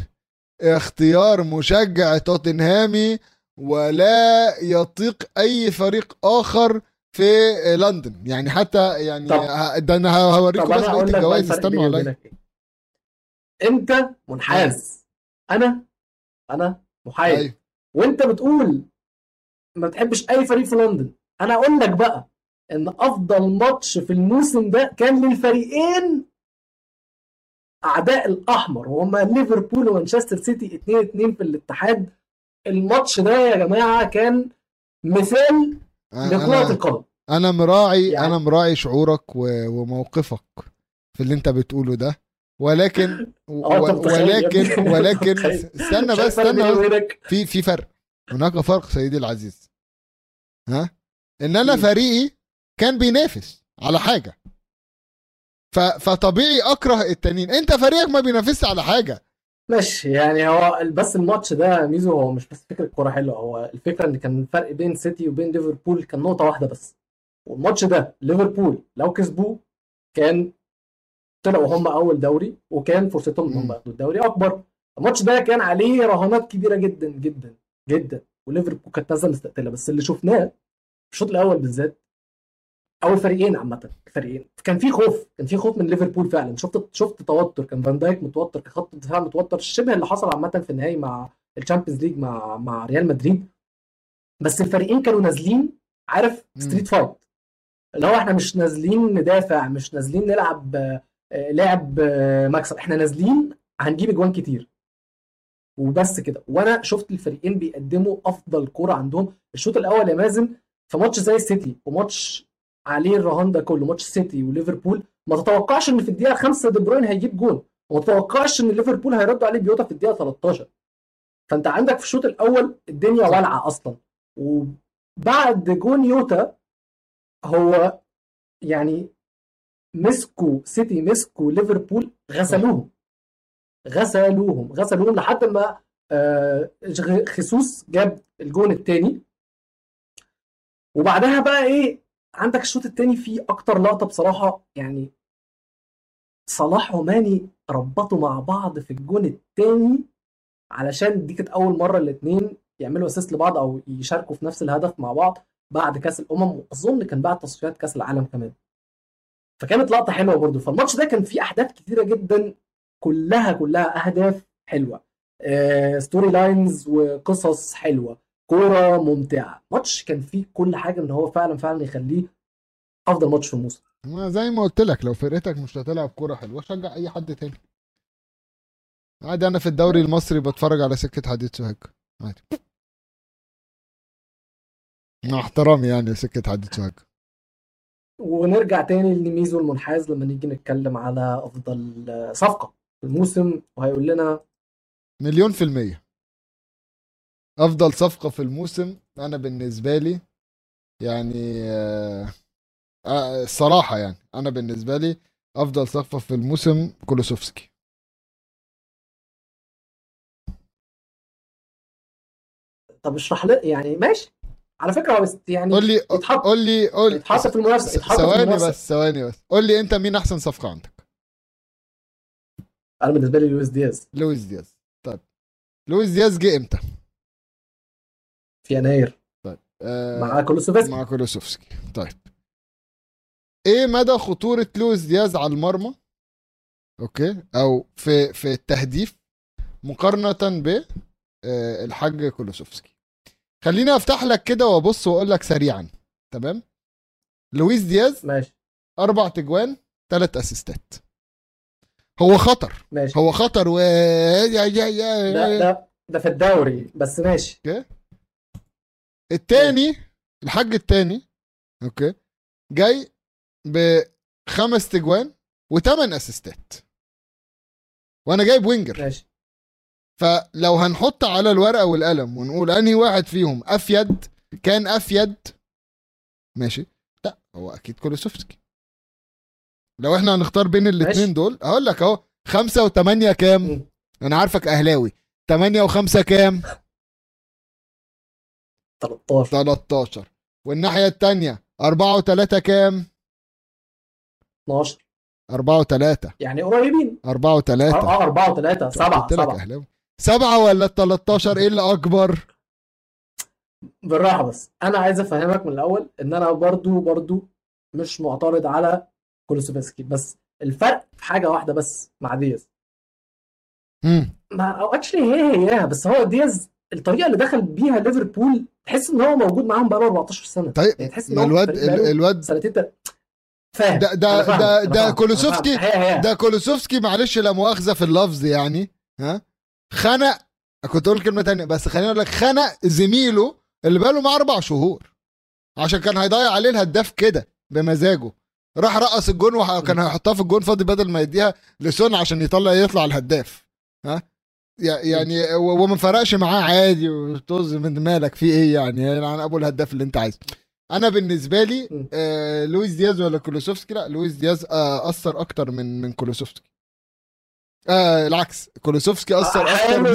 [SPEAKER 1] اختيار مشجع توتنهامي، ولا يطيق اي فريق اخر في لندن يعني. حتى يعني
[SPEAKER 3] طب
[SPEAKER 1] ده انا هوريكم
[SPEAKER 3] طب
[SPEAKER 1] بس
[SPEAKER 3] انا
[SPEAKER 1] بقيه
[SPEAKER 3] هقول لك بقى
[SPEAKER 1] الجوائز،
[SPEAKER 3] الفرق
[SPEAKER 1] استنوا
[SPEAKER 3] بيني
[SPEAKER 1] عليا.
[SPEAKER 3] وبينك ايه. انت
[SPEAKER 1] اه
[SPEAKER 3] منحاز، انا محايد.
[SPEAKER 1] ايوه
[SPEAKER 3] وانت بتقول ما بتحبش اي فريق في لندن. انا اقول لك بقى ان افضل ماتش في الموسم ده كان للفريقين اعداء الاحمر، وهما ليفربول ومانشستر سيتي 2-2 في الاتحاد. الماتش ده يا جماعه كان مثال لكرة
[SPEAKER 1] انا
[SPEAKER 3] القدم
[SPEAKER 1] انا
[SPEAKER 3] يعني.
[SPEAKER 1] مراعي شعورك وموقفك في اللي انت بتقوله ده، ولكن
[SPEAKER 3] انت متخيل يا ابني؟ انت متخيل؟
[SPEAKER 1] استنى
[SPEAKER 3] مش
[SPEAKER 1] بس
[SPEAKER 3] عارف الفرق بيني
[SPEAKER 1] استنى بس.
[SPEAKER 3] وبينك.
[SPEAKER 1] في فرق. هناك فرق سيدي العزيز. ها ان انا
[SPEAKER 3] مم.
[SPEAKER 1] فريقي كان بينافس على حاجه، فطبيعي اكره التانيين. انت فريقك ما بينافسش على حاجه.
[SPEAKER 3] ماشي، يعني هو بس الماتش ده ميزو، هو مش بس فكرة كورة حلوة، هو الفكرة ان كان الفرق بين سيتي وبين ليفربول كان نقطة واحدة بس. والماتش ده ليفربول لو كسبوه كان طلعوا هم اول دوري، وكان فرصتهم ان هم ياخدوا الدوري اكبر. الماتش ده كان عليه رهانات كبيرة جدا جدا جدا، وليفربول كانت نازلة مستقتلة. بس اللي شفناه في الشوط الاول بالذات، او الفريقين عامه، الفريقين كان في خوف من ليفربول فعلا. شفت توتر، كان فان دايك متوتر، كان خط الدفاع متوتر، شبه اللي حصل عامه في النهائي مع الشامبيونز ليج مع ريال مدريد. بس الفريقين كانوا نازلين، عارف، ستريت فايت، اللي هو احنا مش نازلين ندافع، مش نازلين نلعب لعب مكسب، احنا نازلين هنجيب اجوان كتير وبس كده. وانا شفت الفريقين بيقدموا افضل كوره عندهم. الشوط الاول يا مازن في ماتش زي السيتي، وماتش عليه الرهان ده كله، ماتش سيتي وليفربول، ما تتوقعش ان في الدقيقه 5 دي بروين هيجيب جون، وما تتوقعش ان ليفربول هيردوا عليه بيوتا في الدقيقه 13. فانت عندك في الشوط الاول الدنيا
[SPEAKER 1] صح.
[SPEAKER 3] والعه اصلا. وبعد جون يوتا، هو يعني مسكوا ليفربول،
[SPEAKER 1] صح.
[SPEAKER 3] غسلوهم لحد ما خيسوس جاب الجون الثاني. وبعدها بقى ايه، عندك الشوط الثاني فيه اكتر لقطه بصراحه، يعني صلاح وماني ربطوا مع بعض في الجون الثاني، علشان دي كانت اول مره الاثنين يعملوا اسيست لبعض او يشاركوا في نفس الهدف مع بعض بعد كاس الامم، واظن كان بعد تصفيات كاس العالم كمان. فكانت لقطه حلوه برضو. فالماتش ده كان فيه احداث كتيره جدا، كلها اهداف حلوه، ستوري لاينز وقصص حلوه، كوره ممتعه. ماتش كان فيه كل حاجه ان هو فعلا فعلا يخليه افضل ماتش في الموسم.
[SPEAKER 1] زي ما قلت لك، لو فرقتك مش هتلعب كوره حلوه شجع اي حد تاني عادي. انا في الدوري المصري بتفرج على سكه حديد سوهاج عادي، مع احترامي يعني سكه حديد سوهاج.
[SPEAKER 3] ونرجع تاني لميزو المنحاز لما نيجي نتكلم على افضل صفقه في الموسم، وهيقول لنا
[SPEAKER 1] 1,000,000%. افضل صفقه في الموسم انا بالنسبه لي يعني الصراحه يعني انا بالنسبه لي افضل صفقه في الموسم كولوسوفسكي.
[SPEAKER 3] طب اشرح لي يعني. ماشي على فكره، هو بس يعني
[SPEAKER 1] قول لي
[SPEAKER 3] يتحط
[SPEAKER 1] قول لي
[SPEAKER 3] يتحط في المنافسه، يتحط في
[SPEAKER 1] ثواني
[SPEAKER 3] المنافسه.
[SPEAKER 1] بس ثواني بس، قول لي انت مين احسن صفقه عندك؟
[SPEAKER 3] انا بالنسبه لي لويس دياز
[SPEAKER 1] لويس دياز. طيب لويس دياز جه امتى؟
[SPEAKER 3] في يناير
[SPEAKER 1] طيب
[SPEAKER 3] مع كولوسوفسكي.
[SPEAKER 1] مع كولوسوفسكي. طيب ايه مدى خطوره لويس دياز على المرمى، اوكي، او في التهديف مقارنه ب الحاج كولوسوفسكي؟ خليني افتح لك كده وابص واقول لك سريعا. تمام. لويس دياز
[SPEAKER 3] ماشي
[SPEAKER 1] 4 تجوان 3 اسيستات. هو خطر،
[SPEAKER 3] ماشي.
[SPEAKER 1] هو خطر
[SPEAKER 3] ده في الدوري بس، ماشي.
[SPEAKER 1] التاني، الحاج التاني، اوكي، جاي ب5 تجوان و8 اسيستات، وانا جايب وينجر.
[SPEAKER 3] ماشي
[SPEAKER 1] فلو هنحط على الورقه والقلم ونقول انهي واحد فيهم افيد، كان افيد، ماشي، لا هو اكيد كولوسوفسكي. لو احنا هنختار بين الاثنين دول هقول لك اهو 5 و8 كام؟ انا عارفك اهلاوي. 8 و5 كام؟ 13. والناحيه الثانيه 4 و3 كام؟
[SPEAKER 3] 12.
[SPEAKER 1] 4 و3
[SPEAKER 3] يعني قريبين.
[SPEAKER 1] 4 و3
[SPEAKER 3] 4 و3 7
[SPEAKER 1] اهلاوي. 7 ولا 13 ايه اللي اكبر؟
[SPEAKER 3] بالراحه بس، انا عايز افهمك من الاول ان انا برضو مش معترض على كولوسوفسكي، بس الفرق في حاجه واحده بس مع دياز. ما او اكشلي هي بس هو دياز الطريقه اللي دخل بيها ليفربول تحس ان هو موجود معاهم بقاله 14 سنه.
[SPEAKER 1] طيب
[SPEAKER 3] يعني تحس ان
[SPEAKER 1] هو الواد
[SPEAKER 3] سنتين فاهم.
[SPEAKER 1] ده كولوسوفسكي. ده كولوسوفسكي معلش لا مؤاخذه في اللفظ يعني، ها، خنق، كنت اقول كلمه تانية بس خليني اقول لك، خنق زميله اللي بقاله معاه 4 شهور عشان كان هيضيع عليه الهداف كده بمزاجه. راح رقص الجون وكان هيحطها في الجون فاضي بدل ما يديها لسون عشان يطلع الهداف. ها يعني وما فرقش معاه عادي، وطز من مالك في ايه يعني عن ابو الهداف اللي انت عايزه. انا بالنسبه لي لويس دياز ولا كولوسوفسكي؟ لا لويس دياز اثر اكتر من كولوسوفسكي. العكس، كولوسوفسكي اثر اكتر من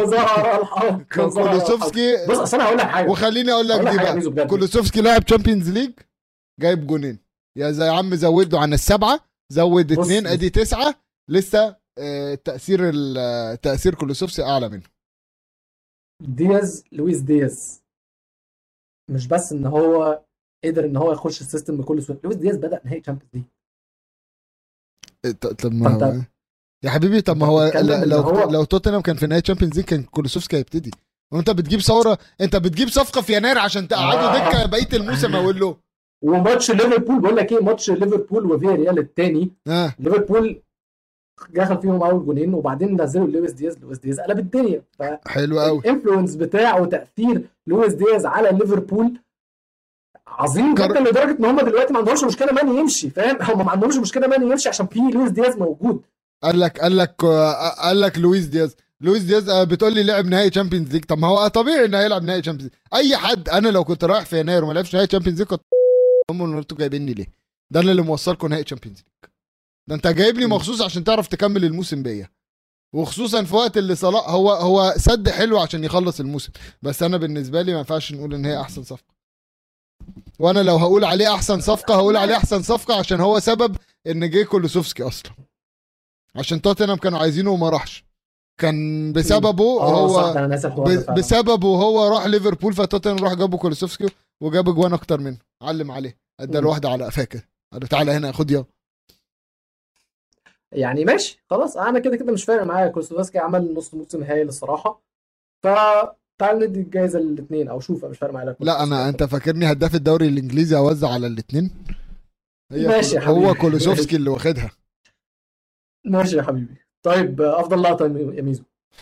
[SPEAKER 1] كولوسوفسكي.
[SPEAKER 3] بص اصل انا هقول لك حاجه،
[SPEAKER 1] وخليني اقول لك دي بقى، كولوسوفسكي لاعب تشامبيونز ليج جايب جونين، يا زي عم زوده عن ال7، زود 2 ادي 9. لسه تاثير كولوسوفسكي اعلى منه.
[SPEAKER 3] لويس دياز مش بس ان هو قدر ان هو يخش السيستم بكل سهوله، لويس دياز بدا نهائي تشامبيونز ليج.
[SPEAKER 1] طب ما يا حبيبي، طب ما هو لو توتنهام كان في نهائي تشامبيونز ليج كان كولوسوفسكي هيبتدي، وانت بتجيب ثوره، انت بتجيب صفقه في يناير عشان تقعده دكه بقيه الموسم. اقول له
[SPEAKER 3] وماتش ليفربول، بقول لك ايه، ماتش ليفربول وفياريال الثاني، ليفربول دخل فيهم اول جونين وبعدين نزلوا لويس دياز قلب الدنيا.
[SPEAKER 1] حلو قوي.
[SPEAKER 3] الانفلونس بتاعه وتاثير لويس دياز على ليفربول عظيم جدا، لدرجه ان هم دلوقتي ما عندهمش مشكله ماني يمشي، فاهم؟ هم ما عندهمش مشكله ماني يمشي عشان في لويس دياز موجود.
[SPEAKER 1] قال لك لويس دياز بتقول لي لعب نهائي تشامبيونز ليج. طب ما هو طبيعي انه هيلعب نهائي تشامبيونز ليج. اي حد، انا لو كنت رايح في يناير وما لعبش نهائي تشامبيونز ليج كنت هم انتوا جايبيني ليه؟ ده اللي موصلكم نهائي تشامبيونز ليج. ده انت جايبني مخصوص عشان تعرف تكمل الموسم بيا، وخصوصا في وقت اللي صلاح هو سد حلو عشان يخلص الموسم. بس انا بالنسبه لي ما ينفعش نقول ان هي احسن صفقه. وانا لو هقول عليه احسن صفقه هقول عليه احسن صفقه عشان هو سبب ان جه كولوسوفسكي اصلا، عشان توتنهام كانوا عايزينه وما راحش. كان بسببه هو راح ليفربول، فتوتنهام راح جابوا كولوسوفسكي وجاب اجوان اكتر منه، علم عليه، ادى الواحده على قفاه كده، قال له تعالى هنا خد يا
[SPEAKER 3] يعني. ماشي خلاص، انا كده مش فارق معايا. كولوسوفسكي عمل نص موسم هايل الصراحه، فتعال ندي الجايزه للاثنين او شوف، مش فارق معايا.
[SPEAKER 1] لا انت فاكرني هداف الدوري الانجليزي اوزع على الاثنين؟
[SPEAKER 3] ماشي
[SPEAKER 1] هو كولوسوفسكي اللي واخدها.
[SPEAKER 3] ماشي يا حبيبي. طيب افضل لقطه يا ميزو.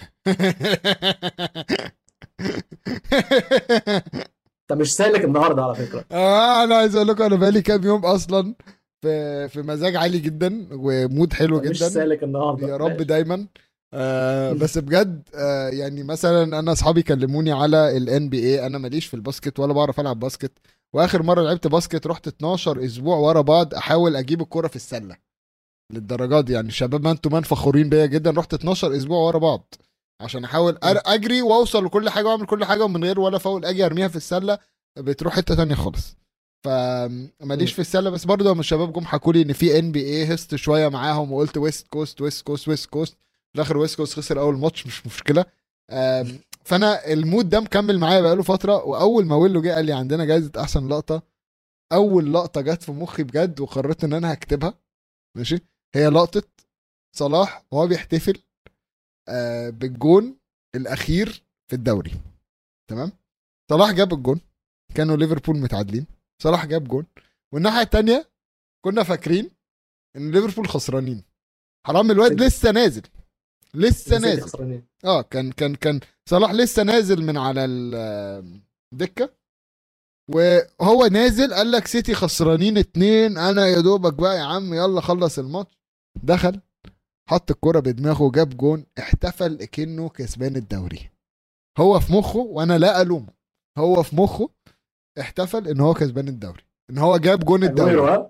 [SPEAKER 3] انت مش سالك النهارده على فكره.
[SPEAKER 1] انا عايز اقول لكم انا بقالي كام يوم اصلا في مزاج عالي جدا ومود حلو جدا.
[SPEAKER 3] مش سالك النهارده
[SPEAKER 1] يا رب دايما. بس بجد يعني مثلا انا اصحابي كلموني على NBA، انا ماليش في الباسكت ولا بعرف العب باسكت، واخر مره لعبت باسكت رحت 12 اسبوع ورا بعض احاول اجيب الكرة في السله للدرجات دي يعني. شباب انتوا فخورين بيا جدا، رحت 12 اسبوع ورا بعض عشان احاول اجري واوصل لكل حاجه واعمل كل حاجه، ومن غير ولا فاول اجي ارميها في السله بتروح حته تانية خالص. فماليش في السله، بس برضه من الشباب جم حكوا لي ان في ان بي اي هست شويه معاهم، وقلت ويست كوست ويست كوست ويست كوست. في الاخر ويست كوست خسر اول ماتش، مش مشكله. فانا المود ده مكمل معايا بقاله فتره. واول ما ويلو جه قال لي عندنا جايزه احسن لقطه، اول لقطه جت في مخي بجد وقررت ان انا هكتبها، ماشي، هي لقطه صلاح وهو بيحتفل بالجون الاخير في الدوري. تمام، صلاح جاب الجون، كانوا ليفربول متعادلين، صلاح جاب جون، والناحيه التانية كنا فاكرين ان ليفربول خسرانين. حرام الواد لسه نازل، لسه نازل. كان صلاح لسه نازل من على الدكه، وهو نازل قال لك سيتي خسرانين 2، انا يا دوبك بقى يا عم يلا خلص الماتش. دخل حط الكرة بدماغه وجاب جون، احتفل كأنه كسبان الدوري. هو في مخه، وانا لا الومه، هو في مخه احتفل ان هو كسبان الدوري، ان هو جاب جون الدوري.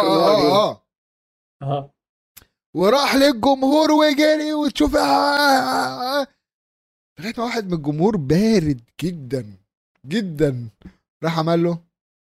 [SPEAKER 1] وراح للجمهور وجري وتشوف لغايه ما واحد من الجمهور بارد جدا جدا راح عمل له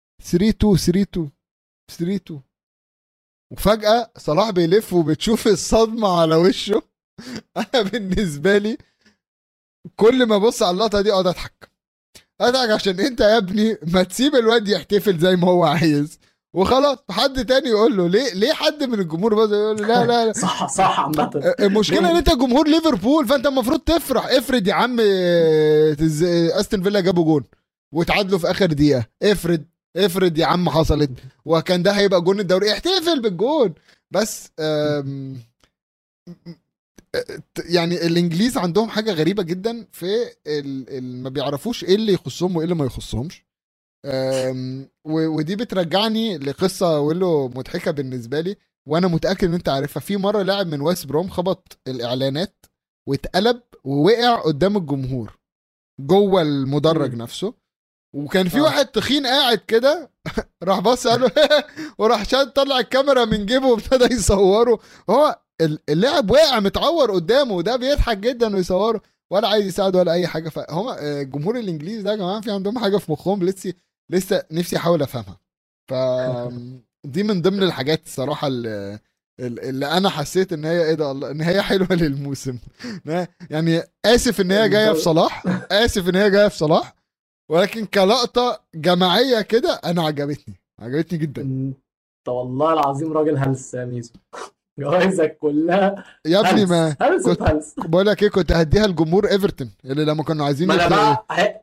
[SPEAKER 1] 3-2. وفجأة صلاح بيلف وبتشوف الصدمة على وشه. انا بالنسبة لي كل ما ابص على اللقطة دي اضحك عشان انت يا ابني ما تسيب الواد يحتفل زي ما هو عايز وخلاص. حد تاني يقول له ليه حد من الجمهور بس يقول له لا
[SPEAKER 3] صح عامة.
[SPEAKER 1] المشكلة ان انت جمهور ليفربول، فانت المفروض تفرح. افرض يا عم استون فيلا جابوا جون وتعادلوا في اخر دقيقة، افرض يا عم حصلت وكان ده هيبقى جون الدوري، احتفل بالجون. بس يعني الانجليز عندهم حاجة غريبة جدا في ما بيعرفوش ايه اللي يخصهم وايه اللي ما يخصهمش. ودي بترجعني لقصة ويلو مضحكة بالنسبة لي، وانا متأكد ان انت عارفها. في مرة لاعب من ويست بروم خبط الاعلانات واتقلب ووقع قدام الجمهور جوه المدرج نفسه، وكان في واحد تخين قاعد كده راح بص قال له وراح شاد طلع الكاميرا من جيبه وابتدى يصوره. هو اللاعب واقع متعور قدامه وده بيضحك جدا ويصوره، ولا عايز يساعده ولا اي حاجه. فهم الجمهور الانجليزي ده يا جماعه في عندهم حاجه في مخهم لسه نفسي احاول افهمها. ف دي من ضمن الحاجات الصراحه اللي انا حسيت ان هي ايه ده الله، ان هي حلوه للموسم. يعني اسف ان هي جايه في صلاح، ولكن كلقطه جماعيه كده انا عجبتني جدا.
[SPEAKER 3] انت والله العظيم راجل هلس يا ميزو. جوايزك كلها
[SPEAKER 1] يا ابني ما
[SPEAKER 3] هلس.
[SPEAKER 1] بقول لك ايه، كنت هديها لجمهور ايفرتون اللي لما كانوا عايزين
[SPEAKER 3] انا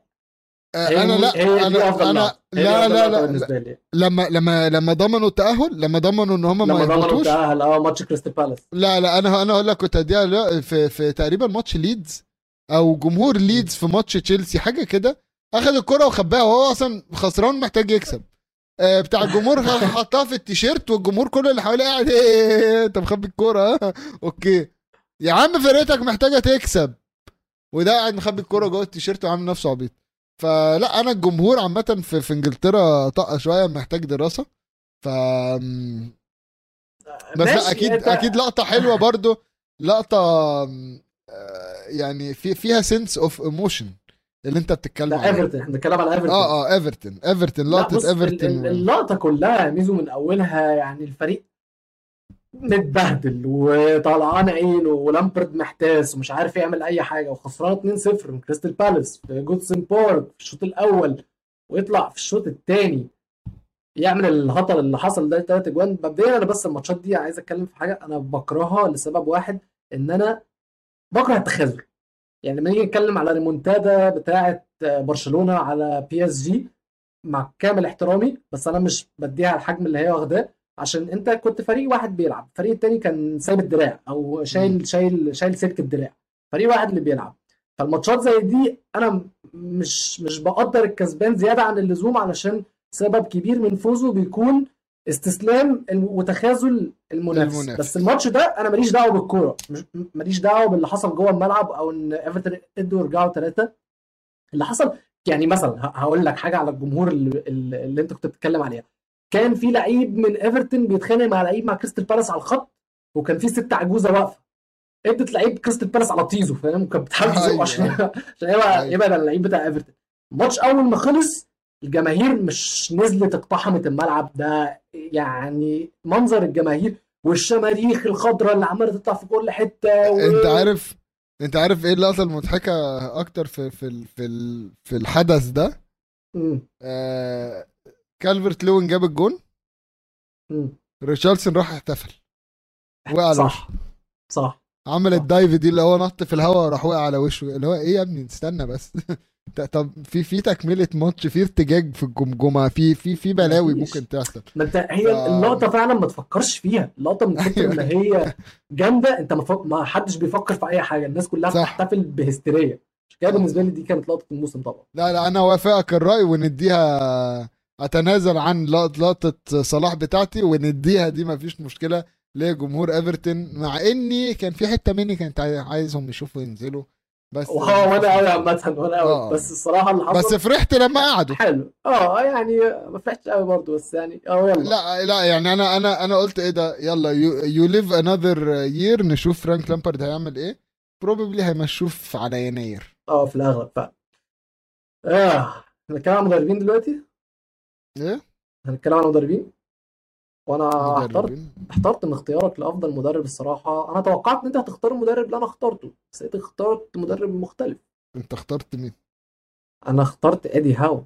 [SPEAKER 1] لما ضمنوا التأهل، لما ضمنوا ان هم ما يهبطوش
[SPEAKER 3] ماتش كريستال بالاس.
[SPEAKER 1] لا انا اقول لك كنت هديها في تقريبا ماتش ليدز او جمهور ليدز في ماتش تشيلسي حاجه كده، اخذ الكرة وخباها وهو اصلا خسران محتاج يكسب. بتاع الجمهور حطها في التيشيرت والجمهور كله اللي حواليه قاعد انت مخبي الكوره اوكي يا عم فرقتك محتاجه تكسب، وده قاعد مخبي الكوره جوه التيشيرت وعامل نفسه عبيط. فلا انا الجمهور عامه في انجلترا طاقه شويه محتاج دراسه. ف بس لا اكيد لقطه حلوه برضو، لقطه يعني فيها سنس اوف ايموشن اللي انت بتتكلم
[SPEAKER 3] عليه. ايفرتون، احنا بنتكلم على ايفرتون.
[SPEAKER 1] ايفرتون لقطه ايفرتون.
[SPEAKER 3] اللقطه كلها يا ميزو من اولها يعني الفريق متبهدل وطلعان عينه ولامبرد محتاس ومش عارف يعمل اي حاجه، وخسران 2-0 من كريستال بالاس في جودسون بارك في الشوط الاول، ويطلع في الشوط الثاني يعمل الهطل اللي حصل ده 3 اجوان. مبدئيا انا بس الماتشات دي عايز اتكلم في حاجه انا بكرهها لسبب واحد، ان انا بكره التخاذل. يعني لما نيجي نتكلم على ريمونتادا بتاعه برشلونه على بي اس جي، مع كامل احترامي بس انا مش بديها الحجم اللي هي واخداه، عشان انت كنت فريق واحد بيلعب، الفريق التاني كان سايب الدراع او شايل سلك الدراع، فريق واحد اللي بيلعب. فالماتشات زي دي انا مش بقدر الكسبان زياده عن اللزوم، علشان سبب كبير من فوزه بيكون استسلام وتخاذل المنافس. بس الماتش ده انا ماليش دعوه بالكوره، ماليش دعوه باللي حصل جوه الملعب او ان ايفرتون ادوا يرجعوا 3 اللي حصل. يعني مثلا هقول لك حاجه على الجمهور اللي انت كنت بتتكلم عليها، كان في لعيب من ايفرتون بيتخانق مع لعيب مع كريستال بالاس على الخط، وكان في ست عجوزه واقفه، ادت لعيب كريستال بالاس على طيزه، فاهم؟ كانت بتحاول تزقه
[SPEAKER 1] ايوه
[SPEAKER 3] عشان
[SPEAKER 1] ايوه
[SPEAKER 3] عشان يبقى
[SPEAKER 1] ايوه.
[SPEAKER 3] يبعد عن اللعيب بتاع ايفرتون. الماتش اول ما خلص الجماهير مش نزلت اقتحمت الملعب ده، يعني منظر الجماهير والشماريخ الخضراء اللي عماله تطلع في كل حته
[SPEAKER 1] انت عارف، انت عارف ايه اللقطه المضحكه اكتر في الحدث ده؟
[SPEAKER 3] مم.
[SPEAKER 1] آه... كالفرت لوين جاب الجون،
[SPEAKER 3] مم.
[SPEAKER 1] ريتشاردسون راح احتفل، وقع على وشه،
[SPEAKER 3] صح صح
[SPEAKER 1] عمل
[SPEAKER 3] صح.
[SPEAKER 1] الدايف دي اللي هو نط في الهواء وراح وقع على وشه، اللي هو ايه يا ابني استنى بس. طب في تكمله ماتش، في ارتجاج في الجمجمه، في بلاوي
[SPEAKER 3] مفيش.
[SPEAKER 1] ممكن تحصل.
[SPEAKER 3] ما انت
[SPEAKER 1] ف...
[SPEAKER 3] هي اللقطه فعلا ما تفكرش فيها، اللقطه من كتر
[SPEAKER 1] ايوه
[SPEAKER 3] ما هي جامده انت ما حدش بيفكر في اي حاجه، الناس كلها
[SPEAKER 1] صح
[SPEAKER 3] بتحتفل بهستيريا. مش كده؟
[SPEAKER 1] صح
[SPEAKER 3] بالنسبه
[SPEAKER 1] صح.
[SPEAKER 3] لي دي كانت لقطه الموسم طبعا.
[SPEAKER 1] لا لا انا وافقك الرأي ونديها، اتنازل عن لقطة صلاح بتاعتي ونديها دي مفيش مشكلة لجمهور ايفرتون، مع اني كان في حتة مني كانت عايزهم يشوفوا ينزلوا، بس
[SPEAKER 3] وانا
[SPEAKER 1] مفيش
[SPEAKER 3] قوي
[SPEAKER 1] مشكلة.
[SPEAKER 3] عامه، وانا قوي،
[SPEAKER 1] اه
[SPEAKER 3] بس الصراحه اللي
[SPEAKER 1] بس
[SPEAKER 3] حصل
[SPEAKER 1] فرحت لما قعدوا.
[SPEAKER 3] حلو. يعني ما فرحتش قوي برضه، بس يعني يلا.
[SPEAKER 1] لا لا يعني انا قلت ايه ده، يلا يو ليف انذر يير نشوف فرانك لامبارد هيعمل ايه، بروبابلي هيمشوه على يناير.
[SPEAKER 3] في الاغلب فعلا. هنتكلم عن مدربين دلوقتي.
[SPEAKER 1] ايه
[SPEAKER 3] هنتكلم عن مدربين. وانا
[SPEAKER 1] مدربين؟
[SPEAKER 3] احترت من اختيارك لافضل مدرب. الصراحه انا توقعت ان انت هتختار المدرب اللي انا اخترته، بس انت اخترت مدرب مختلف.
[SPEAKER 1] انت اخترت مين؟
[SPEAKER 3] انا اخترت ادي هاو.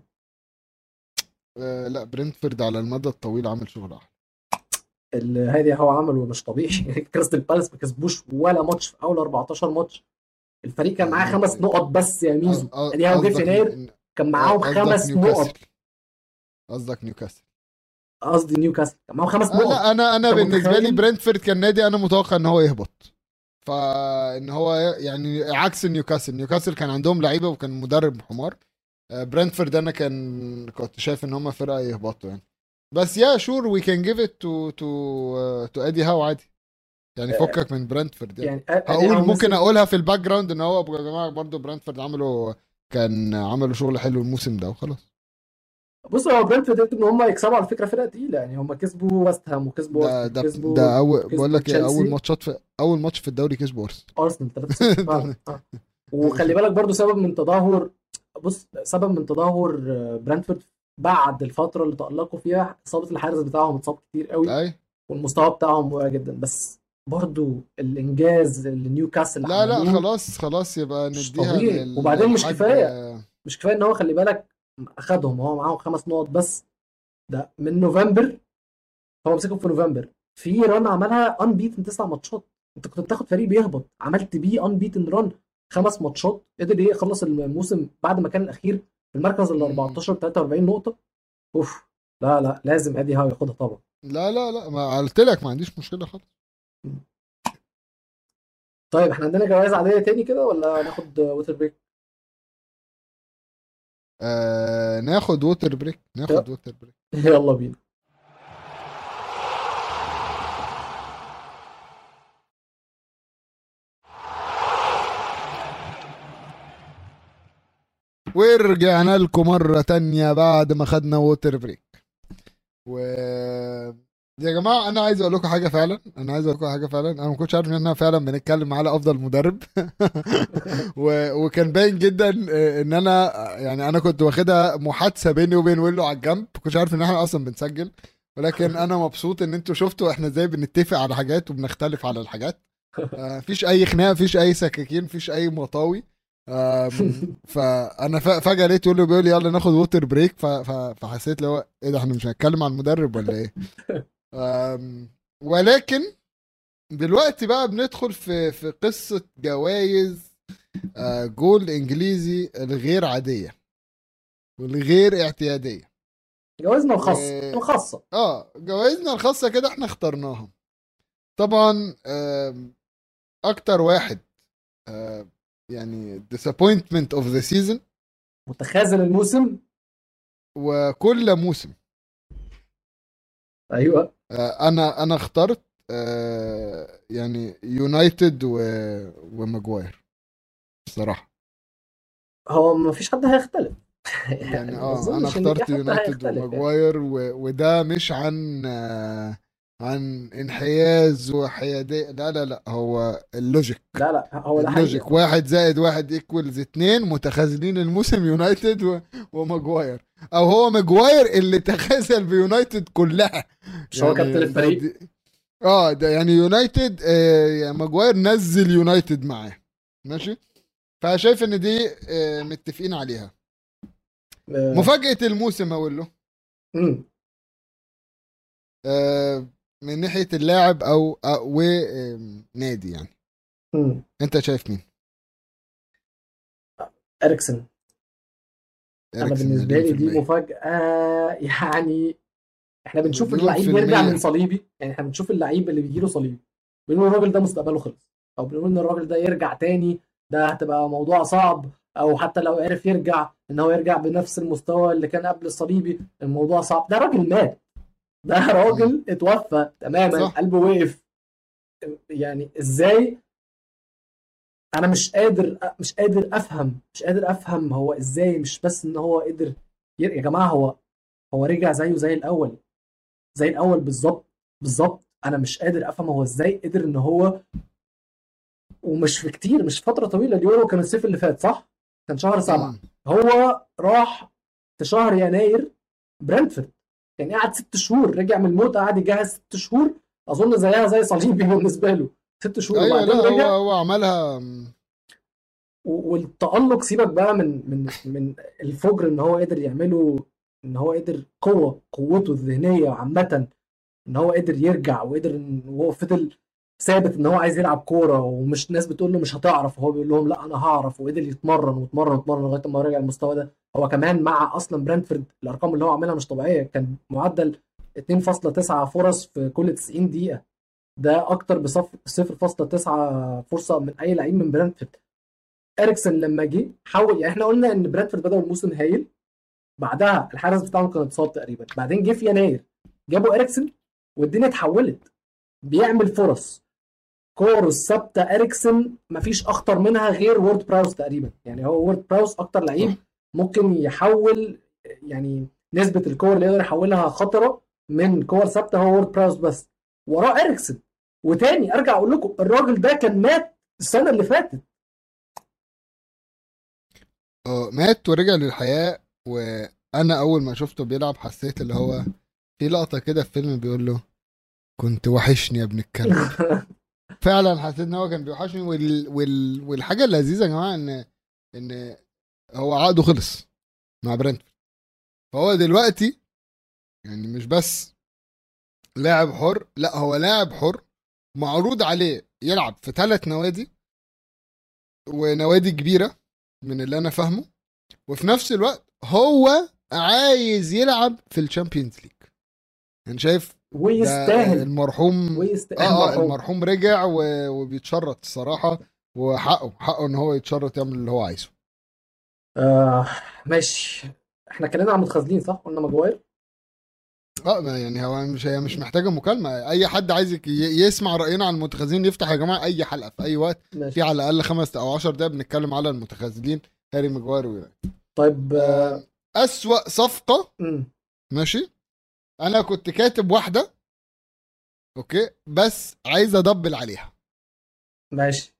[SPEAKER 1] لا برنتفورد على المدى الطويل عامل شغل احلى.
[SPEAKER 3] الهادي هو عمله مش طبيعي. كريستال بالاس ما كسبوش ولا ماتش في اول 14 ماتش. الفريق كان معاه 5 نقط بس يا ميزو. ادي هو جه في
[SPEAKER 1] قصدك
[SPEAKER 3] يناير كان معاهم
[SPEAKER 1] قصدك
[SPEAKER 3] 5 نقط.
[SPEAKER 1] نيوكاسل، قصدك نيوكاسل.
[SPEAKER 3] قصدي نيوكاسل كان معاهم 5 نقط.
[SPEAKER 1] لا انا
[SPEAKER 3] انت
[SPEAKER 1] بالنسبه لي
[SPEAKER 3] متخيل؟
[SPEAKER 1] برنتفورد كان نادي انا متوقع ان هو يهبط، فان هو يعني عكس نيوكاسل. نيوكاسل كان عندهم لعيبه وكان مدرب حمار. برنتفورد انا كنت شايف ان هم فرقه يهبطوا يعني. بس يا شور وي كان جيف ات تو ادي هاو عادي يعني، فكك من برنتفورد يعني.
[SPEAKER 3] يعني ادي
[SPEAKER 1] هقول
[SPEAKER 3] هاو
[SPEAKER 1] ممكن
[SPEAKER 3] مسك.
[SPEAKER 1] اقولها في الباك جراوند ان هو يا جماعه برضه برنتفورد عملوا شغل حلو الموسم ده وخلاص.
[SPEAKER 3] بص، هو برنتفورد قدرت ان هم يكسبوا على فكره فرقه تقيله، يعني هم كسبوا ويست هام وكسبوا
[SPEAKER 1] ده
[SPEAKER 3] ارسنال
[SPEAKER 1] ده
[SPEAKER 3] وكسبوا
[SPEAKER 1] ده اول بقول
[SPEAKER 3] كسبوا
[SPEAKER 1] لك ايه،
[SPEAKER 3] تشيلسي.
[SPEAKER 1] اول ماتش في الدوري كسبوا ارسنال.
[SPEAKER 3] ارسنال 3-0 فعلا. وخلي بالك برضو سبب من تدهور. بص، سبب من تدهور برنتفورد بعد الفتره اللي تألقوا فيها اصابه الحارس بتاعهم، اتصاب كتير قوي
[SPEAKER 1] اي
[SPEAKER 3] والمستوى بتاعهم واقع جدا. بس برضو الانجاز اللي نيوكاسل
[SPEAKER 1] لا لا
[SPEAKER 3] عملوه
[SPEAKER 1] خلاص يبقى
[SPEAKER 3] مش
[SPEAKER 1] نديها
[SPEAKER 3] طبيعي. وبعدين مش
[SPEAKER 1] للحاج.
[SPEAKER 3] كفايه، مش كفايه ان هو خلي بالك اخدهم، هو معاهم 5 نقط بس. ده من نوفمبر، هو مسكهم في نوفمبر، في ران عملها ان بيتن 9 ماتشات. انت كنت بتاخد فريق بيهبط عملت بيه ان بيتن ران 5 ماتشات، قدر ايه يخلص الموسم بعد ما كان الاخير في المركز ال
[SPEAKER 1] مم.
[SPEAKER 3] 14 43 نقطه. اوف. لا لا، لازم ادي هاو ياخدها طبعا.
[SPEAKER 1] لا ما قلت لك ما عنديش مشكله خالص.
[SPEAKER 3] طيب احنا عندنا جوائز عاديه تاني كده ولا ناخد ووتر بريك؟
[SPEAKER 1] ناخد ووتر بريك، ناخد ووتر بريك.
[SPEAKER 3] يلا بينا.
[SPEAKER 1] ورجعنا لكم مرة تانية بعد ما خدنا ووتر بريك. و يا جماعة أنا عايز أقول لكم حاجة فعلا، أنا ما كنتش عارف إن إحنا فعلا بنتكلم على أفضل مدرب. وكان باين جدا إن أنا يعني أنا كنت واخدها محادثة بيني وبين ويلو على الجنب، ما كنتش عارف إن إحنا أصلا بنسجل. ولكن أنا مبسوط إن أنتوا شفتوا إحنا إزاي بنتفق على حاجات وبنختلف على الحاجات. مفيش أي خناقة، مفيش أي سكاكين، مفيش أي مطاوي. فانا فجاه لقيت بيقول لي يلا ناخد ووتر بريك، فحسيت اللي هو ايه ده، احنا مش هنتكلم عن المدرب ولا ايه؟ ولكن دلوقتي بقى بندخل في قصه جوائز جول انجليزي الغير عاديه والغير اعتياديه.
[SPEAKER 3] جوازنا
[SPEAKER 1] و...
[SPEAKER 3] الخاصه.
[SPEAKER 1] جوائزنا الخاصه كده احنا اخترناها طبعا. اكتر واحد يعني disappointment of the season،
[SPEAKER 3] متخاذل الموسم.
[SPEAKER 1] وكل موسم.
[SPEAKER 3] ايوه.
[SPEAKER 1] انا اخترت يعني يونايتد وماجواير الصراحه.
[SPEAKER 3] هو ما فيش حد هيختلف.
[SPEAKER 1] يعني
[SPEAKER 3] ما
[SPEAKER 1] انا
[SPEAKER 3] اظنش ان في
[SPEAKER 1] اخترت
[SPEAKER 3] حد
[SPEAKER 1] يونايتد
[SPEAKER 3] هيختلف يعني.
[SPEAKER 1] وماجواير وده مش عن عن انحياز وحيادية، لا لا لا، هو اللوجيك.
[SPEAKER 3] لا لا هو ده
[SPEAKER 1] اللوجيك
[SPEAKER 3] حقيقة.
[SPEAKER 1] 1+1=2 متخاذلين الموسم يونايتد وماجواير، او هو ماجواير اللي تخاذل بيونايتد كلها.
[SPEAKER 3] مش هو كابتن
[SPEAKER 1] يعني
[SPEAKER 3] الفريق؟
[SPEAKER 1] ده يعني يونايتد، يعني ماجواير نزل يونايتد معاه. ماشي. فشايف ان دي متفقين عليها.
[SPEAKER 3] آه،
[SPEAKER 1] مفاجأة الموسم اقول له
[SPEAKER 3] مم.
[SPEAKER 1] من ناحية اللاعب او نادي يعني،
[SPEAKER 3] مم.
[SPEAKER 1] انت شايف مين؟
[SPEAKER 3] اريكسن. انا
[SPEAKER 1] اريكسن
[SPEAKER 3] بالنسبة
[SPEAKER 1] مليون
[SPEAKER 3] لي
[SPEAKER 1] في
[SPEAKER 3] دي
[SPEAKER 1] المية.
[SPEAKER 3] مفاجأة يعني. احنا بنشوف
[SPEAKER 1] مليون في
[SPEAKER 3] اللعيب يرجع من
[SPEAKER 1] المية.
[SPEAKER 3] صليبي، يعني احنا بنشوف اللعيب اللي بيجيله صليبي بنقول الراجل ده مستقبله خلص، او بنقول ان الراجل ده يرجع تاني ده هتبقى موضوع صعب، او حتى لو عرف يرجع ان هو يرجع بنفس المستوى اللي كان قبل الصليبي الموضوع صعب. ده راجل مات، ده
[SPEAKER 1] مم.
[SPEAKER 3] راجل اتوفى تماما،
[SPEAKER 1] صح.
[SPEAKER 3] قلبه وقف. يعني ازاي؟ انا مش قادر افهم هو ازاي. مش بس ان هو قدر يا جماعه، هو رجع زيه زي الاول، زي الاول بالظبط بالظبط. انا مش قادر افهم هو ازاي قدر ان هو، ومش في كتير، مش فتره طويله. اليورو كان الصيف اللي فات صح؟ كان شهر 7.
[SPEAKER 1] مم.
[SPEAKER 3] هو راح في شهر يناير برنتفورد، يعني قعد 6 شهور، رجع من الموت قعد يجهز 6 شهور. اظن زيها زي صليبي بالنسبه له، 6 شهور
[SPEAKER 1] ايوه، لا
[SPEAKER 3] وبعدين
[SPEAKER 1] هو
[SPEAKER 3] رجع.
[SPEAKER 1] هو عملها.
[SPEAKER 3] والتألق سيبك بقى من الفجر ان هو قدر يعمله، ان هو قدر قوته الذهنيه عامه، ان هو قدر يرجع وقدر ان هو فضل ثابت ان هو عايز يلعب كوره، ومش ناس بتقول له مش هتعرف وهو بيقول لهم لا انا هعرف، وقدر يتمرن ويتمرن ويتمرن لغايه ما رجع المستوى ده. هو كمان مع اصلا برنتفورد الارقام اللي هو عاملها مش طبيعيه، كان معدل 2.9 فرص في كل 90 دقيقه، ده اكتر ب 0.9 فرصه من اي لعيب من برنتفورد. اريكسن لما جه حاول، يعني احنا قلنا ان برنتفورد بدأوا الموسم هايل، بعدها الحارس بتاعهم كان اتصاب تقريبا، بعدين جه في يناير جابوا اريكسن والدنيا اتحولت. بيعمل فرص، كور الثابته اريكسن مفيش اخطر منها غير وورد براوس تقريبا. يعني هو وورد براوس اكتر لعيب
[SPEAKER 1] صح.
[SPEAKER 3] ممكن يحول، يعني نسبه الكور اللي يقدر يحولها خطره من كور ثابته هو وورد براوس بس، وراه اريكسن. وتاني ارجع اقول لكم الراجل ده كان مات السنه اللي فاتت.
[SPEAKER 1] مات ورجع للحياة. وانا اول ما شفته بيلعب حسيت اللي هو في لقطة كده في فيلم بيقول له كنت وحشني يا ابن الكلب. فعلا حسيت ان هو كان بيوحشني. والحاجة اللذيذة يا جماعة ان هو عقده خلص مع برنتفورد. فهو دلوقتي يعني مش بس لاعب حر، لا هو لاعب حر معروض عليه يلعب في 3 نوادي، ونوادي كبيرة من اللي انا فاهمه. وفي نفس الوقت هو عايز يلعب في الشامبيونز ليج. انا شايف ده
[SPEAKER 3] ويستاهل،
[SPEAKER 1] المرحوم.
[SPEAKER 3] ويستاهل مرحوم.
[SPEAKER 1] المرحوم رجع وبيتشرط الصراحة. وحقه ان هو يتشرط يعمل اللي هو عايزه.
[SPEAKER 3] آه ماشي. احنا اتكلمنا عن متخاذلين صح؟ قلنا ماجواير.
[SPEAKER 1] يعني هي مش محتاجة مكالمة. اي حد عايز يسمع رأينا عن المتخاذلين يفتح يا جماعة اي حلقة في اي وقت، في
[SPEAKER 3] ماشي.
[SPEAKER 1] على الاقل 5 او 10 دقايق بنتكلم على المتخاذلين. هاري ماجواير
[SPEAKER 3] طيب
[SPEAKER 1] أسوأ صفقة.
[SPEAKER 3] مم.
[SPEAKER 1] ماشي. انا كنت كاتب واحدة، اوكي، بس عايز ادبل عليها.
[SPEAKER 3] ماشي.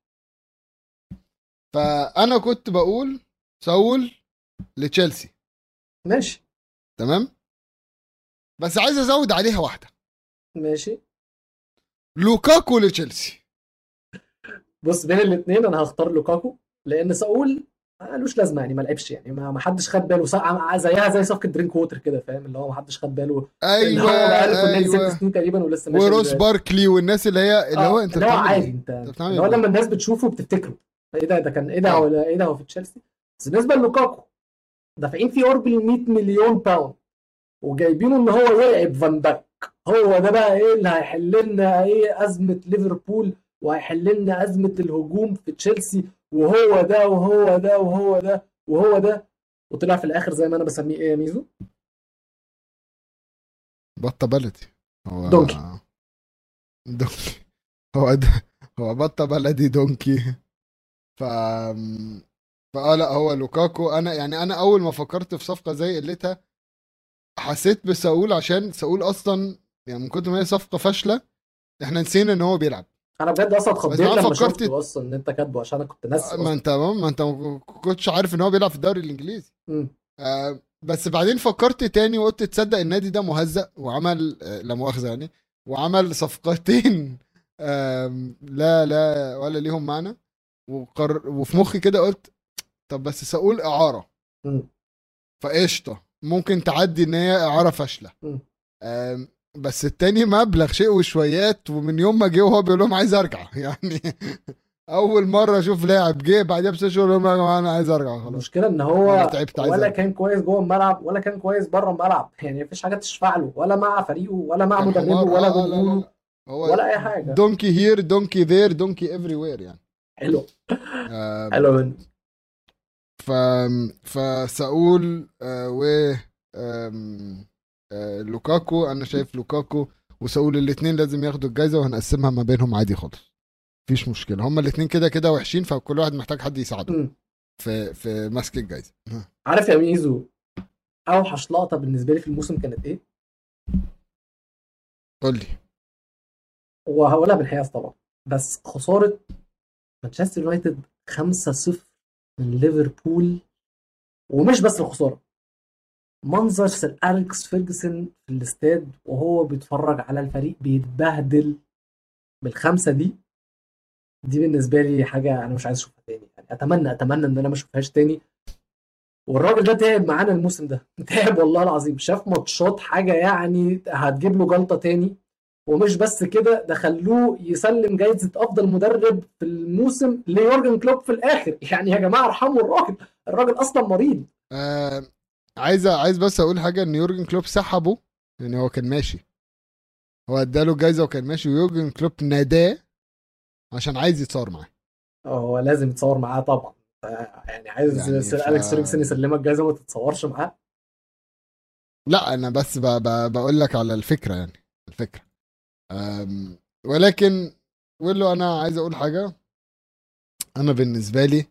[SPEAKER 1] فانا كنت بقول ساول لتشيلسي.
[SPEAKER 3] ماشي.
[SPEAKER 1] تمام. بس عايز ازود عليها واحده،
[SPEAKER 3] ماشي.
[SPEAKER 1] لوكاكو لتشيلسي.
[SPEAKER 3] بص بين الاثنين انا هختار لوكاكو، لان ساول ملوش لازمه، يعني ما لعبش، يعني ما حدش خد باله. زيها زي صفقه درينك ووتر كده، فاهم؟ اللي هو ما حدش خد باله ان
[SPEAKER 1] ايوه
[SPEAKER 3] هو بقاله في النادي ست
[SPEAKER 1] ايوه.
[SPEAKER 3] سنين تقريبا ولسه ماشي
[SPEAKER 1] وروس
[SPEAKER 3] ازاي.
[SPEAKER 1] باركلي والناس اللي هو انت
[SPEAKER 3] اللي هو
[SPEAKER 1] بتعمل
[SPEAKER 3] عادي،
[SPEAKER 1] ايه؟
[SPEAKER 3] انت
[SPEAKER 1] انت بتعمل
[SPEAKER 3] اللي هو
[SPEAKER 1] ايه؟
[SPEAKER 3] لما الناس بتشوفه بتفتكره ايه ده كان ايه ده،
[SPEAKER 1] اه
[SPEAKER 3] ولا ايه ده هو في تشيلسي. بس بالنسبه للوكاكو دافعين فيه قرب ال 100 مليون باوند، وجايبينه ان هو يلعب فان دايك. هو ده بقى ايه اللي هيحل لنا ايه ازمه ليفربول، وهيحل لنا ازمه الهجوم في تشيلسي، وهو ده وهو ده وهو ده وهو ده. وطلع في الاخر زي ما انا بسميه ايه يا ميزو؟
[SPEAKER 1] بطه بلدي. هو
[SPEAKER 3] دونكي.
[SPEAKER 1] دونكي. هو ده. هو بطه بلدي دونكي. ف لا هو لوكاكو. انا اول ما فكرت في صفقه زي قلتها حسيت بساول، عشان ساول اصلا يعني من كتر ما هي صفقه فاشله احنا نسينا ان هو بيلعب.
[SPEAKER 3] انا بجد اصلا
[SPEAKER 1] بس
[SPEAKER 3] اتخضيت
[SPEAKER 1] انا
[SPEAKER 3] لما
[SPEAKER 1] فكرت
[SPEAKER 3] شفته اصلا ان انت كاتبه، عشان انا كنت ناسي
[SPEAKER 1] ما
[SPEAKER 3] اصلا.
[SPEAKER 1] انت ما انت ما كنتش عارف ان هو بيلعب في الدوري الانجليزي.
[SPEAKER 3] مم.
[SPEAKER 1] بس بعدين فكرت تاني وقلت تصدق النادي ده مهزأ وعمل لا مؤاخذة يعني، وعمل صفقتين لا لا ولا ليهم معنى. وفي مخي كده قلت طب بس سأقول إعارة
[SPEAKER 3] مم.
[SPEAKER 1] فقشطة ممكن تعدي إن هي إعارة فاشلة.
[SPEAKER 3] مم.
[SPEAKER 1] بس التاني مبلغ شيء وشويات، ومن يوم ما جه وهو بيقول لهم عايز أرجع يعني أول مرة أشوف لاعب جه بعدها بس يقول لهم يا جماعة أنا عايز أرجع خلاص،
[SPEAKER 3] المشكله ان
[SPEAKER 1] أنا
[SPEAKER 3] هو
[SPEAKER 1] تعبت عايز
[SPEAKER 3] ولا
[SPEAKER 1] أرجع.
[SPEAKER 3] كان كويس جوه الملعب ولا كان كويس بره الملعب، يعني مفيش حاجه تشفع له، ولا مع فريقه ولا مع
[SPEAKER 1] كان
[SPEAKER 3] مدربه
[SPEAKER 1] حمار
[SPEAKER 3] ولا
[SPEAKER 1] لا لا
[SPEAKER 3] جمهوره
[SPEAKER 1] لا هو
[SPEAKER 3] ولا اي حاجه.
[SPEAKER 1] دونكي هير دونكي ذير دونكي افري وير يعني.
[SPEAKER 3] حلو.
[SPEAKER 1] آم،
[SPEAKER 3] حلو منه.
[SPEAKER 1] ف فساقول و آم، لوكاكو. انا شايف لوكاكو وساقول الاثنين لازم ياخدوا الجايزه وهنقسمها ما بينهم عادي خالص، مفيش مشكله. هما الاثنين كده كده وحشين فكل واحد محتاج حد يساعده
[SPEAKER 3] مم.
[SPEAKER 1] في ماسك الجايزه.
[SPEAKER 3] عارف يا ميزو اوحش لقطه بالنسبه لي في الموسم كانت ايه؟
[SPEAKER 1] قول لي.
[SPEAKER 3] وهقولها بالحياة طبعا، بس خساره مانشستر يونايتد 5-0 من ليفربول. ومش بس الخساره، منظر سير أليكس فيرجسون في الاستاد وهو بيتفرج على الفريق بيتبهدل بالخمسه دي بالنسبه لي حاجه انا مش عايز اشوفها تاني، يعني اتمنى ان انا ما اشوفهاش تاني. والراجل ده تعب معانا الموسم ده تعب والله العظيم، شاف ماتشات حاجه يعني هتجيب له جلطه تاني. ومش بس كده، ده خلوه يسلم جايزه افضل مدرب في الموسم ليورجن كلوب في الاخر. يعني يا جماعه ارحموا الراجل اصلا مريض.
[SPEAKER 1] عايز بس اقول حاجه ان يورجن كلوب سحبه، يعني هو كان ماشي، هو اداله الجايزه وكان ماشي، ويورجن كلوب ناداه عشان عايز يتصور معاه.
[SPEAKER 3] هو لازم يتصور معاه طبعا، يعني عايز
[SPEAKER 1] يعني
[SPEAKER 3] سير اليكس فيرجسون يسلمك جايزه وما تتصورش معاه؟
[SPEAKER 1] لا انا بس بقول لك على الفكره يعني الفكره. ولكن ولو انا عايز اقول حاجه، انا بالنسبه لي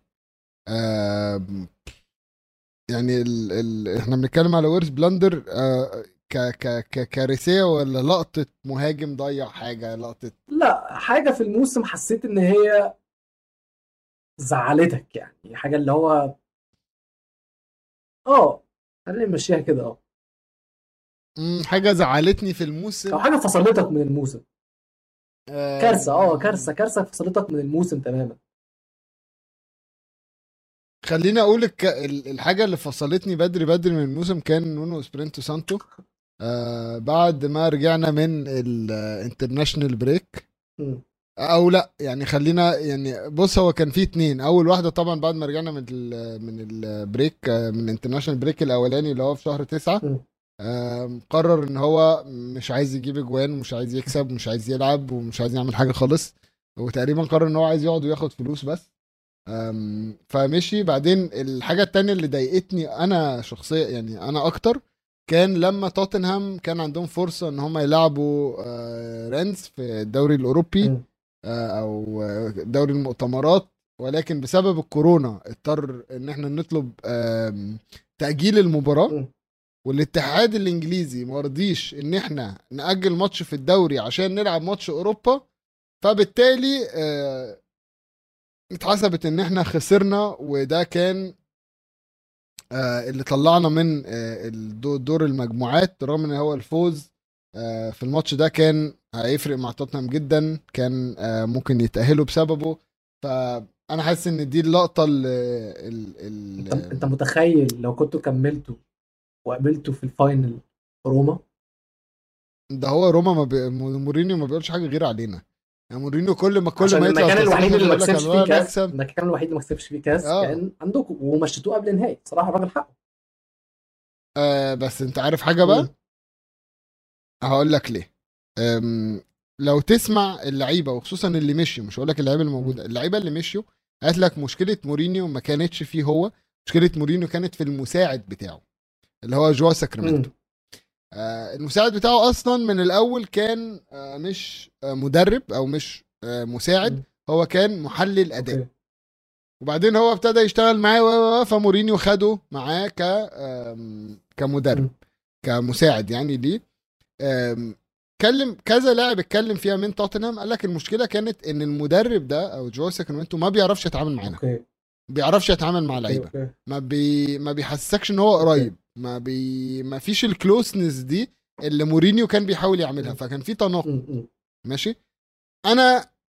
[SPEAKER 1] يعني احنا بنتكلم على ويرس بلاندر كارثيه ولا لقطه مهاجم ضيع حاجه لقطه.
[SPEAKER 3] لا، حاجه في الموسم حسيت ان هي زعلتك، يعني حاجه اللي هو خلينا نمشيها كده
[SPEAKER 1] حاجه زعلتني في
[SPEAKER 3] او
[SPEAKER 1] الموسم.
[SPEAKER 3] حاجه فصلتك من الموسم. كارثه
[SPEAKER 1] آم،
[SPEAKER 3] كارثه فصلتك من الموسم تماما.
[SPEAKER 1] خليني اقول الحاجه اللي فصلتني بدري من الموسم كان نونو اسبرينتو سانتو. بعد ما رجعنا من الانترناشنال بريك،
[SPEAKER 3] مم.
[SPEAKER 1] او لا يعني خلينا يعني بص هو كان فيه اتنين. اول واحده طبعا بعد ما رجعنا من البريك من الانترناشنال بريك الاولاني اللي هو في شهر 9.
[SPEAKER 3] مم.
[SPEAKER 1] قرر ان هو مش عايز يجيب اجوان ومش عايز يكسب ومش عايز يلعب ومش عايز يعمل حاجه خالص، وتقريبا قرر ان هو عايز يقعد وياخد فلوس بس. فمشي. بعدين الحاجه التانية اللي ضايقتني انا شخصيا يعني انا اكتر كان لما توتنهام كان عندهم فرصه ان هم يلعبوا رينز في الدوري الاوروبي
[SPEAKER 3] مم.
[SPEAKER 1] او دوري المؤتمرات، ولكن بسبب الكورونا اضطر ان احنا نطلب تأجيل المباراة،
[SPEAKER 3] مم.
[SPEAKER 1] والاتحاد الانجليزي ما رضيش ان احنا نأجل ماتش في الدوري عشان نلعب ماتش اوروبا. فبالتالي اتحسبت ان احنا خسرنا، وده كان اللي طلعنا من دور المجموعات، رغم ان هو الفوز في الماتش ده كان هيفرق مع توتنهام جدا، كان ممكن يتأهلوا بسببه. فانا حاسس ان دي اللقطة
[SPEAKER 3] انت متخيل لو كنتوا كملتوا وقابلتوا في الفاينل روما؟
[SPEAKER 1] ده هو روما مورينيو ما بيقولش حاجة غير علينا. يعني مورينيو كل ما
[SPEAKER 3] عشان
[SPEAKER 1] يطلع
[SPEAKER 3] المكان الوحيد اللي ما
[SPEAKER 1] يقول لك
[SPEAKER 3] كسبش فيه
[SPEAKER 1] الله
[SPEAKER 3] كاس،
[SPEAKER 1] نكسب.
[SPEAKER 3] المكان الوحيد اللي ما كسبش فيه كاس كان عندكم ومشيتوه قبل النهائي. صراحه الراجل حقه.
[SPEAKER 1] بس انت عارف حاجة بقى، هقول لك ليه. لو تسمع اللعيبه وخصوصا اللي مشيوا، مش هقول لك اللعيبه اللي موجوده، اللعيبه اللي مشيوا قالت لك مشكله مورينيو ما كانتش فيه هو، مشكله مورينيو كانت في المساعد بتاعه اللي هو جوا ساكرامنتو. المساعد بتاعه اصلا من الاول كان مش مدرب او مش مساعد، هو كان محلل اداء. وبعدين هو ابتدى يشتغل معاه فمورينيو خده معاه كمدرب كمساعد يعني ليه. اتكلم كذا لاعب اتكلم فيها من توتنهام، قال لك المشكله كانت ان المدرب ده او جو ساكرامنتو ما بيعرفش يتعامل معانا،
[SPEAKER 3] اوكي
[SPEAKER 1] ما بيعرفش يتعامل مع
[SPEAKER 3] اوكي
[SPEAKER 1] لعيبه،
[SPEAKER 3] اوكي
[SPEAKER 1] ما بيحسسكش ان هو قريب، ما فيش الكلوسنس دي اللي مورينيو كان بيحاول يعملها، فكان في تناقض.
[SPEAKER 3] م- م.
[SPEAKER 1] ماشي. انا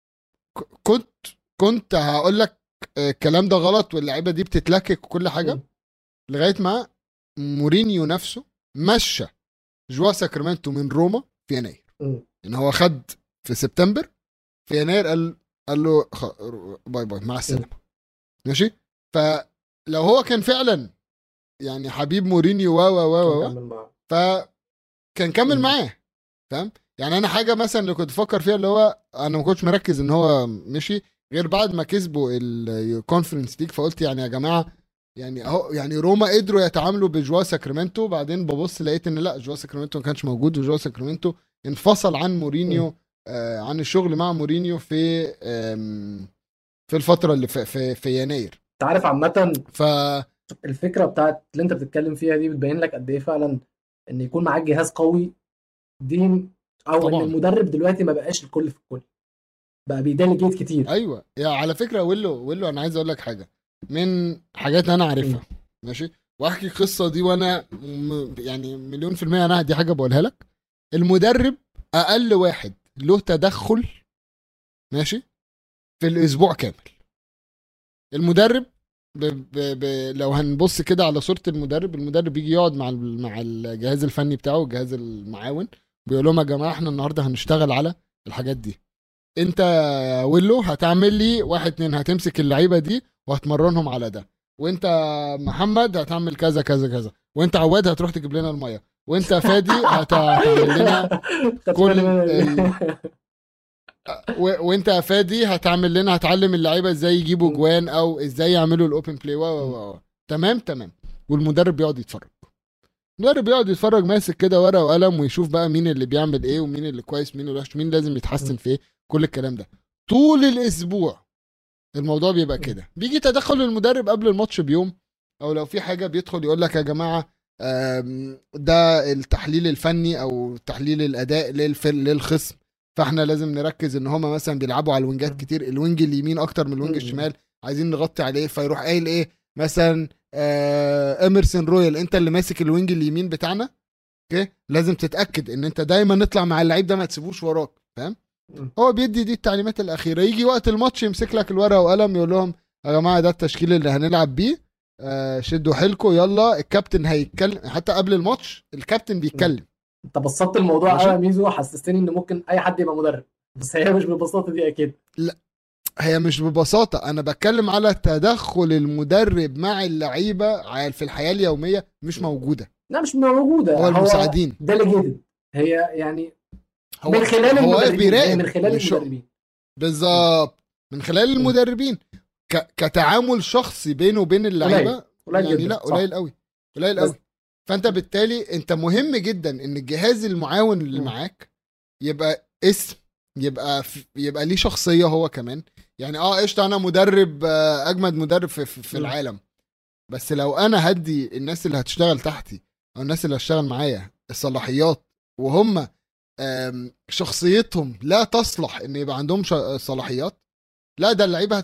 [SPEAKER 1] كنت هقول لك الكلام ده غلط واللعيبه دي بتتلكك وكل حاجه،
[SPEAKER 3] م.
[SPEAKER 1] لغايه ما مورينيو نفسه مشى جوا ساكرامنتو من روما في يناير.
[SPEAKER 3] م.
[SPEAKER 1] ان هو خد في سبتمبر، في يناير قال له باي باي مع السلامه. ماشي. فلو هو كان فعلا يعني حبيب مورينيو
[SPEAKER 3] كمل معاه.
[SPEAKER 1] فكان كمل
[SPEAKER 3] م.
[SPEAKER 1] معاه، فاهم؟ يعني انا حاجه مثلا اللي كنت بفكر فيها اللي هو انا ما كنتش مركز ان هو مشي غير بعد ما كسبوا الكونفرنس ليج، فقلت يعني يا جماعه يعني اهو يعني روما قدروا يتعاملوا بجوا ساكرامنتو، بعدين ببص لقيت ان لا، جوا ساكرامنتو ما كانش موجود، وجوا ساكرامنتو انفصل عن مورينيو، عن الشغل مع مورينيو في الفتره اللي في يناير.
[SPEAKER 3] انت عارف عامه
[SPEAKER 1] ف
[SPEAKER 3] الفكره بتاعت اللي انت بتتكلم فيها دي بتبين لك قد ايه فعلا ان يكون معاك جهاز قوي دي، او
[SPEAKER 1] طبعاً.
[SPEAKER 3] ان المدرب دلوقتي ما بقاش الكل في الكل، بقى بيديليجيت كتير.
[SPEAKER 1] ايوه يا على فكره ويلو انا عايز اقول لك حاجه من حاجات انا عارفها. ماشي. واحكي القصه دي وانا يعني 100% انا دي حاجه بقولها لك. المدرب اقل واحد له تدخل ماشي في الاسبوع كامل. المدرب لو هنبص كده على صوره المدرب بيجي يقعد مع الجهاز الفني بتاعه والجهاز المعاون، بيقول لهم يا جماعه احنا النهارده هنشتغل على الحاجات دي، انت يا ويلو هتعمل لي 1 2 هتمسك اللعيبه دي وهتمرنهم على ده، وانت محمد هتعمل كذا كذا كذا، وانت عواد هتروح تجيب لنا الميه، وانت فادي هتعمل لنا كل وانت فادي هتعمل لنا هتعلم اللعيبه ازاي يجيبوا جوان او ازاي يعملوا الاوبن بلاي تمام. والمدرب بيقعد يتفرج، المدرب بيقعد يتفرج ماسك كده ورقه وقلم ويشوف بقى مين اللي بيعمل ايه ومين اللي كويس مين اللي وحش مين لازم يتحسن في ايه، كل الكلام ده طول الاسبوع. الموضوع بيبقى كده، بيجي تدخل المدرب قبل الماتش بيوم او لو في حاجه بيدخل يقول لك يا جماعه ده التحليل الفني او تحليل الاداء للخصم، فاحنا لازم نركز ان هما مثلا بيلعبوا على الوينجات كتير، الوينج اليمين اكتر من الوينج الشمال، عايزين نغطي عليه، فيروح قايل ايه مثلا اميرسون رويال انت اللي ماسك الوينج اليمين بتاعنا، اوكي لازم تتاكد ان انت دايما نطلع مع اللعيب ده ما تسيبوش وراك، فاهم؟ هو بيدي دي التعليمات الاخيره، يجي وقت الماتش يمسك لك الورقه وقلم يقول لهم يا جماعه ده التشكيل اللي هنلعب بيه، شدوا حيلكم يلا، الكابتن هيتكلم حتى قبل الماتش الكابتن بيتكلم.
[SPEAKER 3] انت بسطت الموضوع قوي يا ميزو، حسستني ان ممكن اي حد يبقى مدرب، بس هي مش بالبساطه دي اكيد.
[SPEAKER 1] لا هي مش ببساطه، انا بتكلم على تدخل المدرب مع اللعيبه في الحياه اليوميه مش موجوده.
[SPEAKER 3] لا مش موجوده،
[SPEAKER 1] هو المساعدين
[SPEAKER 3] ديليجيتد، هي يعني
[SPEAKER 1] هو
[SPEAKER 3] من خلال
[SPEAKER 1] هو
[SPEAKER 3] المدربين، من خلال المدربين
[SPEAKER 1] بالظبط، من خلال المدربين كتعامل شخصي بينه وبين اللعيبه
[SPEAKER 3] قليل
[SPEAKER 1] يعني
[SPEAKER 3] جدا.
[SPEAKER 1] لا قليل قوي قليل قوي. فانت بالتالي انت مهم جدا ان الجهاز المعاون اللي معاك يبقى اسم، يبقى ليه شخصيه هو كمان، يعني قشطه انا مدرب اجمد مدرب في العالم، بس لو انا هدي الناس اللي هتشتغل تحتي او الناس اللي هتشتغل معايا الصلاحيات وهم شخصيتهم لا تصلح ان يبقى عندهم صلاحيات، لا ده اللعيبه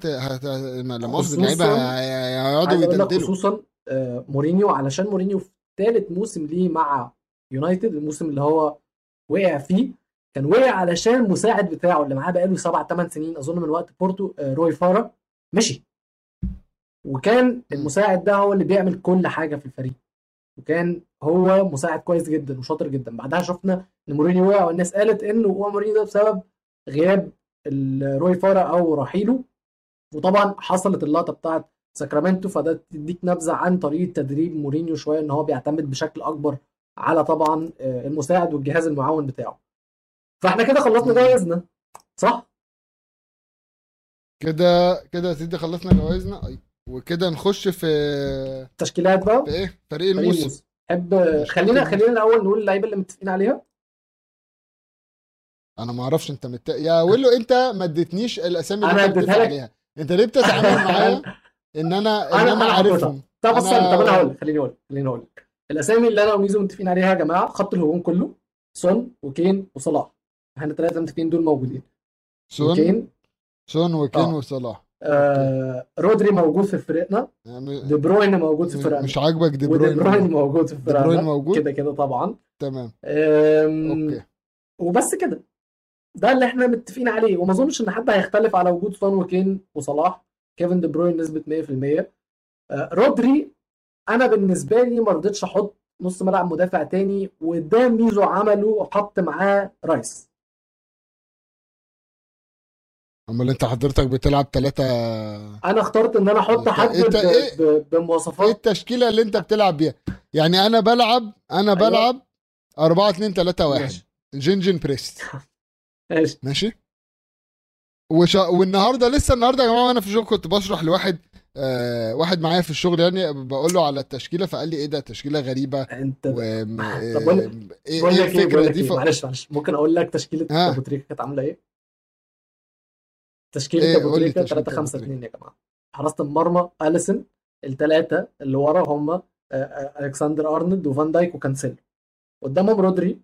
[SPEAKER 1] اللعيبه هيقعدوا يدلدلوا.
[SPEAKER 3] خصوصا مورينيو، علشان مورينيو في ثالث موسم ليه مع يونايتد، الموسم اللي هو وقع فيه كان وقع علشان المساعد بتاعه اللي معاه بقاله 7-8 سنين اظن من وقت بورتو، روي فارا مشي، وكان المساعد ده هو اللي بيعمل كل حاجه في الفريق، وكان هو مساعد كويس جدا وشاطر جدا. بعدها شفنا ان مورينيو وقع والناس قالت انه هو مورينيو ده بسبب غياب روي فارا او رحيله، وطبعا حصلت اللقطه بتاعت ساكرامنتو، فده تديك نبذه عن طريقه تدريب مورينيو شويه، ان هو بيعتمد بشكل اكبر على طبعا المساعد والجهاز المعاون بتاعه. فاحنا كده خلصنا جوائزنا صح؟
[SPEAKER 1] كده يا سيدي خلصنا جوائزنا، وكده نخش في
[SPEAKER 3] تشكيلات بقى
[SPEAKER 1] في ايه فريق الموسم.
[SPEAKER 3] خلينا الاول نقول اللعيبه اللي متفقين عليها.
[SPEAKER 1] انا ما اعرفش انت يا ويلو انت ما اديتنيش الاسامي اللي
[SPEAKER 3] انت
[SPEAKER 1] متفق عليها، انت ليه بتتعامل معايا ان انا عارفهم؟
[SPEAKER 3] طب بص طب انا هقول خليني اقول الاسامي اللي انا وميزو متفقين عليها يا جماعه. خط الهجوم كله سون وكين وصلاح، احنا 3 متفقين دول موجودين.
[SPEAKER 1] سون
[SPEAKER 3] وكين
[SPEAKER 1] وكين
[SPEAKER 3] اه
[SPEAKER 1] وصلاح.
[SPEAKER 3] رودري موجود في فرقنا،
[SPEAKER 1] يعني
[SPEAKER 3] دي بروين موجود في فرقنا،
[SPEAKER 1] مش عاجبك دي
[SPEAKER 3] ودي
[SPEAKER 1] بروين؟
[SPEAKER 3] بروين موجود في
[SPEAKER 1] دي بروين
[SPEAKER 3] فرقنا
[SPEAKER 1] موجود،
[SPEAKER 3] كده كده طبعا.
[SPEAKER 1] تمام.
[SPEAKER 3] أم،
[SPEAKER 1] اوكي
[SPEAKER 3] وبس كده، ده اللي احنا متفقين عليه، وما اظنش ان حد هيختلف على وجود سون وكين وصلاح. كيفن دي بروين نسبة 100%. رودري انا بالنسبة لي ما رضيتش احط نص ملعب مدافع تاني، وده ميزو عمله وحط معاه رايس.
[SPEAKER 1] امال انت حضرتك بتلعب 3؟
[SPEAKER 3] انا اخترت ان انا احط حد
[SPEAKER 1] ايه
[SPEAKER 3] بمواصفات
[SPEAKER 1] التشكيله اللي انت بتلعب بيها؟ يعني انا بلعب
[SPEAKER 3] أيوة.
[SPEAKER 1] 4-2-3-1
[SPEAKER 3] ماشي
[SPEAKER 1] جين بريس.
[SPEAKER 3] ماشي
[SPEAKER 1] ماشي. والنهارده النهارده يا جماعه وانا في الشغل كنت بشرح لواحد واحد معايا في الشغل، يعني بقول له على التشكيله، فقال لي ايه ده تشكيله غريبه
[SPEAKER 3] انت
[SPEAKER 1] و
[SPEAKER 3] طب بقول
[SPEAKER 1] ايه
[SPEAKER 3] لك ايه
[SPEAKER 1] الفكره دي
[SPEAKER 3] معلش ممكن اقول لك تشكيله
[SPEAKER 1] ها
[SPEAKER 3] ابو تريكه كانت عامله ايه؟ تشكيله
[SPEAKER 1] ايه؟
[SPEAKER 3] ابو
[SPEAKER 1] قول لي
[SPEAKER 3] تريكه
[SPEAKER 1] تشكيله
[SPEAKER 3] 3
[SPEAKER 1] ابو
[SPEAKER 3] 5
[SPEAKER 1] تريكه.
[SPEAKER 3] 2 يا جماعه. حراسه المرمى اليسون، الثلاثه اللي ورا هم الكسندر ارنولد وفان دايك وكانسيلو، قدامهم رودري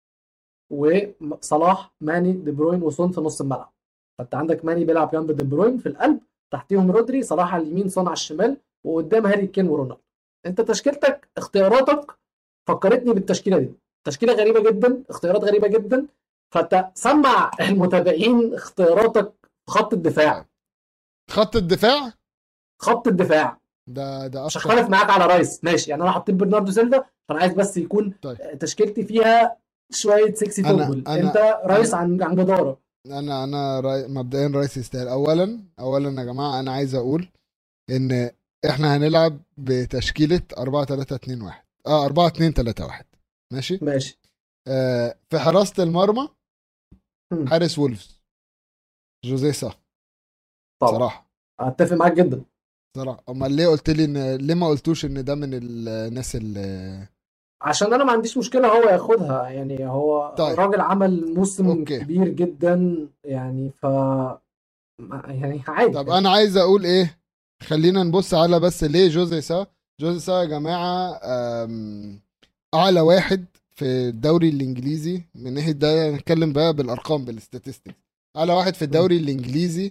[SPEAKER 3] وصلاح ماني دي بروين وسون في نص الملعب. فانت عندك ماني بيلعب جنب دي بروين في القلب، تحتيهم رودري، صلاح على اليمين، سون على الشمال، وقدام هاري كين ورونالدو. انت تشكيلتك اختياراتك فكرتني بالتشكيله دي، تشكيله غريبه جدا، اختيارات غريبه جدا. فانت سمع المتابعين اختياراتك في خط الدفاع.
[SPEAKER 1] خط الدفاع
[SPEAKER 3] خط الدفاع
[SPEAKER 1] ده
[SPEAKER 3] مش
[SPEAKER 1] اكتر.
[SPEAKER 3] هختلف معاك على رايس، ماشي، يعني انا حطيت برناردو سيلفا، فانا عايز بس يكون
[SPEAKER 1] طيب
[SPEAKER 3] تشكيلتي فيها شويه سكسي
[SPEAKER 1] انا
[SPEAKER 3] فوتبول. انت
[SPEAKER 1] انا
[SPEAKER 3] رايس
[SPEAKER 1] انا
[SPEAKER 3] عن جداره.
[SPEAKER 1] مبدئيا رايس يستاهل. اولا يا جماعه انا عايز اقول ان احنا هنلعب بتشكيله 4-3-2-1 4-2-3-1 ماشي.
[SPEAKER 3] ماشي
[SPEAKER 1] في حراسه المرمى
[SPEAKER 3] مم.
[SPEAKER 1] حارس وولفز جوزيه سا.
[SPEAKER 3] طبعا
[SPEAKER 1] صراحه
[SPEAKER 3] اتفق معاك جدا.
[SPEAKER 1] امال ليه قلت لي ان ليه ما قلتوش ان ده من الناس اللي
[SPEAKER 3] عشان انا ما عنديش مشكله هو ياخدها، يعني هو
[SPEAKER 1] طيب
[SPEAKER 3] راجل عمل موسم
[SPEAKER 1] اوكي.
[SPEAKER 3] كبير جدا يعني، يعني عادي
[SPEAKER 1] طب
[SPEAKER 3] يعني.
[SPEAKER 1] انا عايز اقول ايه، خلينا نبص على بس ليه جوزي سا يا جماعه اعلى واحد في الدوري الانجليزي من ناحيه ده. نتكلم بقى بالارقام بالاستاتستكس. اعلى واحد في الدوري الانجليزي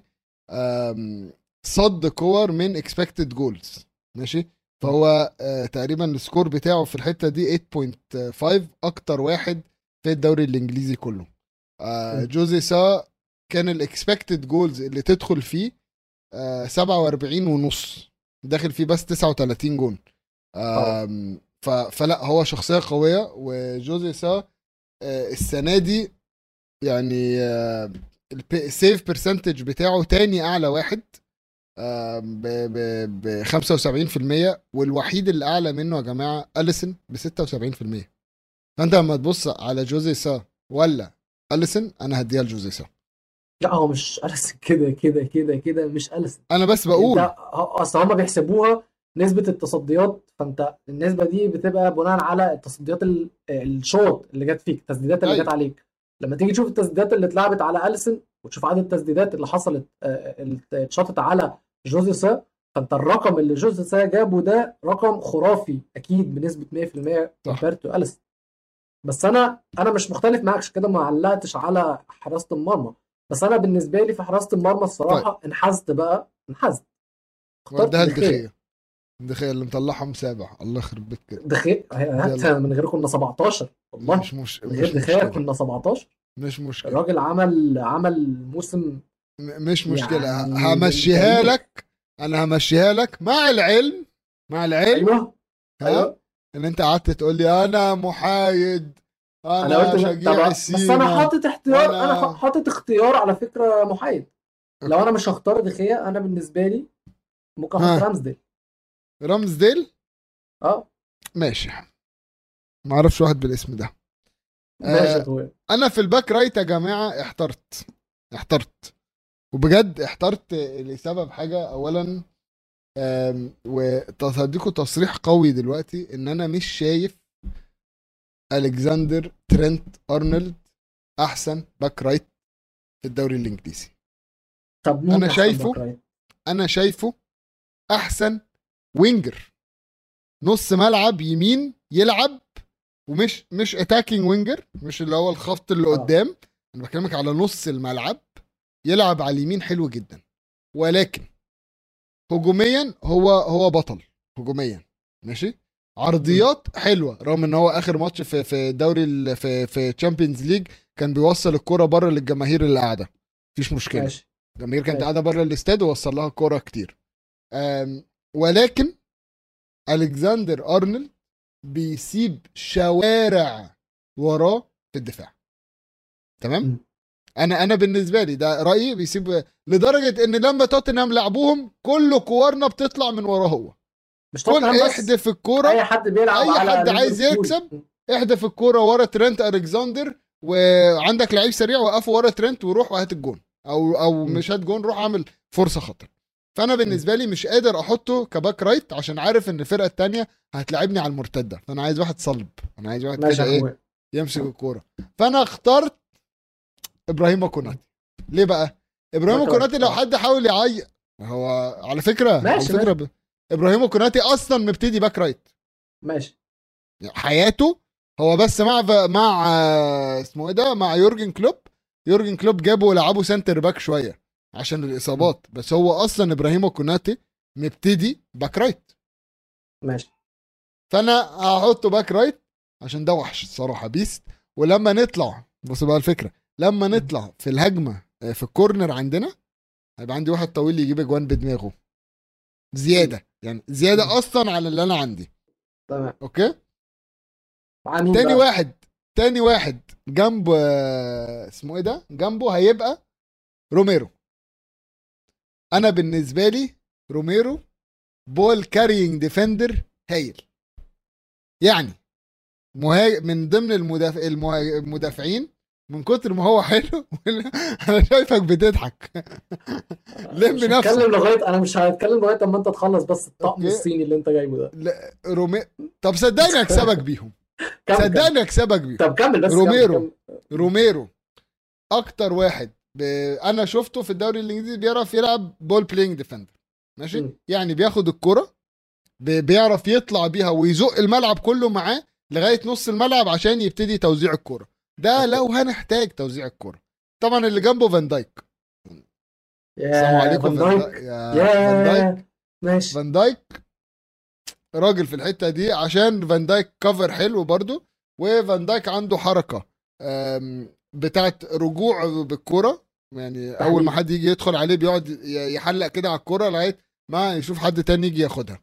[SPEAKER 1] صد كور من اكسبكتد جولز ماشي. فهو تقريبا السكور بتاعه في الحته دي 8.5 اكتر واحد في الدوري الانجليزي كله. جوزي سا كان الاكسبكتد جولز اللي تدخل فيه 47 ونص، داخل فيه بس 39 جول. فلا هو شخصيه قويه. وجوزي سا السنه دي يعني السيف برسنتج بتاعه تاني اعلى واحد ب 75%، والوحيد اللي اعلى منه يا جماعه اليسون ب 76%. فانت لما تبص على جوزي سا ولا اليسون، انا هديها لجوزي سا.
[SPEAKER 3] لا هو مش أليسن، كده مش أليسن.
[SPEAKER 1] انا بس
[SPEAKER 3] انت
[SPEAKER 1] بقول
[SPEAKER 3] اصل هما بيحسبوها نسبة التصديات، فانت النسبة دي بتبقى بناء على التصديات الشوط اللي جت فيك، التسديدات اللي جت
[SPEAKER 1] ايوه
[SPEAKER 3] عليك. لما تيجي تشوف التسديدات اللي اتلعبت على أليسن وتشوف عدد التسديدات اللي حصلت اللي اتشاطت على جوزي سا، فانت الرقم اللي جوزي سا جابه ده رقم خرافي اكيد بنسبة 100%
[SPEAKER 1] صح.
[SPEAKER 3] كومبيرت تو أليسن. بس انا مش مختلف معاك، عشان كده ما علقتش على حراسة المرمى. بس انا بالنسبة لي في حراسة المرمى الصراحة انحازت اخترت
[SPEAKER 1] وديها
[SPEAKER 3] دخيا.
[SPEAKER 1] دخيا اللي مطلعهم سابع، الله يخرب بيت كده.
[SPEAKER 3] دخيا من غير كنا 17 والله، من غير
[SPEAKER 1] مش
[SPEAKER 3] دخيا
[SPEAKER 1] مشكله،
[SPEAKER 3] كنا 17.
[SPEAKER 1] مش مشكله،
[SPEAKER 3] الراجل عمل موسم
[SPEAKER 1] مش مشكله.
[SPEAKER 3] يعني
[SPEAKER 1] همشيها
[SPEAKER 3] للتاريخ.
[SPEAKER 1] لك. انا همشيها لك مع العلم
[SPEAKER 3] ايوه
[SPEAKER 1] ها
[SPEAKER 3] ايوه
[SPEAKER 1] ان انت قعدت تقول لي انا محايد،
[SPEAKER 3] انا قلت
[SPEAKER 1] انا شجيع
[SPEAKER 3] طب بس انا
[SPEAKER 1] السيما،
[SPEAKER 3] حاطط اختيار، انا
[SPEAKER 1] وانا
[SPEAKER 3] حاطط اختيار على فكره محايد. لو
[SPEAKER 1] أوكي.
[SPEAKER 3] انا مش هختار دخيا، انا بالنسبه لي ممكن احط
[SPEAKER 1] ها
[SPEAKER 3] رامزديل.
[SPEAKER 1] رامزديل
[SPEAKER 3] اه
[SPEAKER 1] ماشي. ما اعرفش واحد بالاسم ده.
[SPEAKER 3] ماشي يا اخويا.
[SPEAKER 1] انا في الباك رايت يا جماعه احترت وبجد احترت لسبب حاجه. اولا وتصديقوا تصريح قوي دلوقتي ان انا مش شايف الكسندر ترينت ارنولد احسن باك رايت في الدوري الانجليزي.
[SPEAKER 3] طب مين
[SPEAKER 1] انا
[SPEAKER 3] احسن
[SPEAKER 1] شايفه
[SPEAKER 3] باك رايت؟
[SPEAKER 1] انا شايفه احسن وينجر، نص ملعب يمين يلعب ومش اتاكينج وينجر، مش اللي هو الخط اللي قدام، انا بكلمك على نص الملعب، يلعب على اليمين حلو جدا، ولكن هجوميا هو بطل هجوميا ماشي، عرضيات حلوه، رغم ان هو اخر ماتش في دوري في تشامبيونز ليج كان بيوصل الكرة بره للجماهير اللي قاعده، مفيش مشكله،
[SPEAKER 3] ماشي
[SPEAKER 1] الجماهير كانت
[SPEAKER 3] ماشي.
[SPEAKER 1] قاعده بره الاستاد ووصل لها الكرة كتير. ولكن الكسندر ارنولد بيسيب شوارع وراه في الدفاع، تمام.
[SPEAKER 3] م.
[SPEAKER 1] انا بالنسبه لي ده رايي، بيسيب لدرجه ان لما توتنهام لعبوهم كل كورنا بتطلع من وراه هو،
[SPEAKER 3] مش
[SPEAKER 1] كل
[SPEAKER 3] توتنهام بس،
[SPEAKER 1] احدف الكوره،
[SPEAKER 3] اي حد بيلعب
[SPEAKER 1] اي
[SPEAKER 3] على
[SPEAKER 1] حد عايز
[SPEAKER 3] ليفربول.
[SPEAKER 1] يكسب احدف الكوره ورا ترينت الكسندر، وعندك لعيب سريع وقفه ورا ترينت وروح وهات الجون، او
[SPEAKER 3] م.
[SPEAKER 1] مش هات جون، روح اعمل فرصه خطر. فانا بالنسبه لي مش قادر احطه كباك رايت، عشان عارف ان الفرقه التانية هتلاعبني على المرتده، فانا عايز واحد صلب، انا عايز واحد
[SPEAKER 3] ماشي
[SPEAKER 1] كده
[SPEAKER 3] يا
[SPEAKER 1] ايه
[SPEAKER 3] اخويا.
[SPEAKER 1] يمسك الكوره. فانا اخترت ابراهيم كوناتي. ليه بقى؟ ابراهيم
[SPEAKER 3] باك
[SPEAKER 1] كوناتي
[SPEAKER 3] رايت.
[SPEAKER 1] لو حد حاول يعيق، هو على فكره
[SPEAKER 3] ماشي ماشي
[SPEAKER 1] ابراهيم كوناتي اصلا مبتدي باك رايت
[SPEAKER 3] ماشي.
[SPEAKER 1] حياته، هو بس مع اسمه ايه ده، مع يورجن كلوب. يورجن كلوب جابه ولعبه سنتر باك شويه عشان الاصابات، بس هو اصلا ابراهيم كوناتي مبتدي باك رايت،
[SPEAKER 3] ماشي.
[SPEAKER 1] فانا هحطه باك رايت عشان ده وحش الصراحه، بيست. ولما نطلع، بص بقى الفكره، لما نطلع في الهجمه في الكورنر عندنا هيبقى عندي واحد طويل يجيب اجوان بدماغه زياده، يعني زياده اصلا على اللي انا عندي.
[SPEAKER 3] تمام.
[SPEAKER 1] اوكي.
[SPEAKER 3] مع مين
[SPEAKER 1] تاني
[SPEAKER 3] بقى؟
[SPEAKER 1] واحد تاني واحد جنب اسمه ايه ده، جنبه هيبقى روميرو. انا بالنسبه لي روميرو بول كارينج ديفندر هايل، يعني من ضمن المدافعين، من كتر ما هو حلو انا شايفك بتضحك لم
[SPEAKER 3] مش
[SPEAKER 1] نفسك.
[SPEAKER 3] هتكلم لغايه، انا مش هتكلم لغايه اما انت تخلص بس الطقم
[SPEAKER 1] اوكي.
[SPEAKER 3] الصيني اللي انت جايبه ده.
[SPEAKER 1] لا طب صدقني اكسبك بيهم،
[SPEAKER 3] كمل كمل.
[SPEAKER 1] صدقني اكسبك بيهم.
[SPEAKER 3] طب كمل بس،
[SPEAKER 1] روميرو
[SPEAKER 3] كمل.
[SPEAKER 1] روميرو اكتر واحد انا شفته في الدوري الانجليزي بيعرف يلعب بول بلاينج ديفندر ماشي.
[SPEAKER 3] م.
[SPEAKER 1] يعني بياخد الكرة بيعرف يطلع بيها ويزق الملعب كله معاه لغايه نص الملعب عشان يبتدي توزيع الكرة، ده لو هنحتاج توزيع الكرة. طبعا اللي جنبه فان دايك. السلام
[SPEAKER 3] يا
[SPEAKER 1] عليكم
[SPEAKER 3] فان دايك.
[SPEAKER 1] يا فان دايك.
[SPEAKER 3] ماشي.
[SPEAKER 1] فان دايك راجل في الحته دي، عشان فان دايك كفر حلو برضو، وفان دايك عنده حركه بتاعت رجوع بالكرة، يعني اول ما حد يجي يدخل عليه بيقعد يحلق كده على الكرة لغايه ما يشوف حد تاني يجي ياخدها.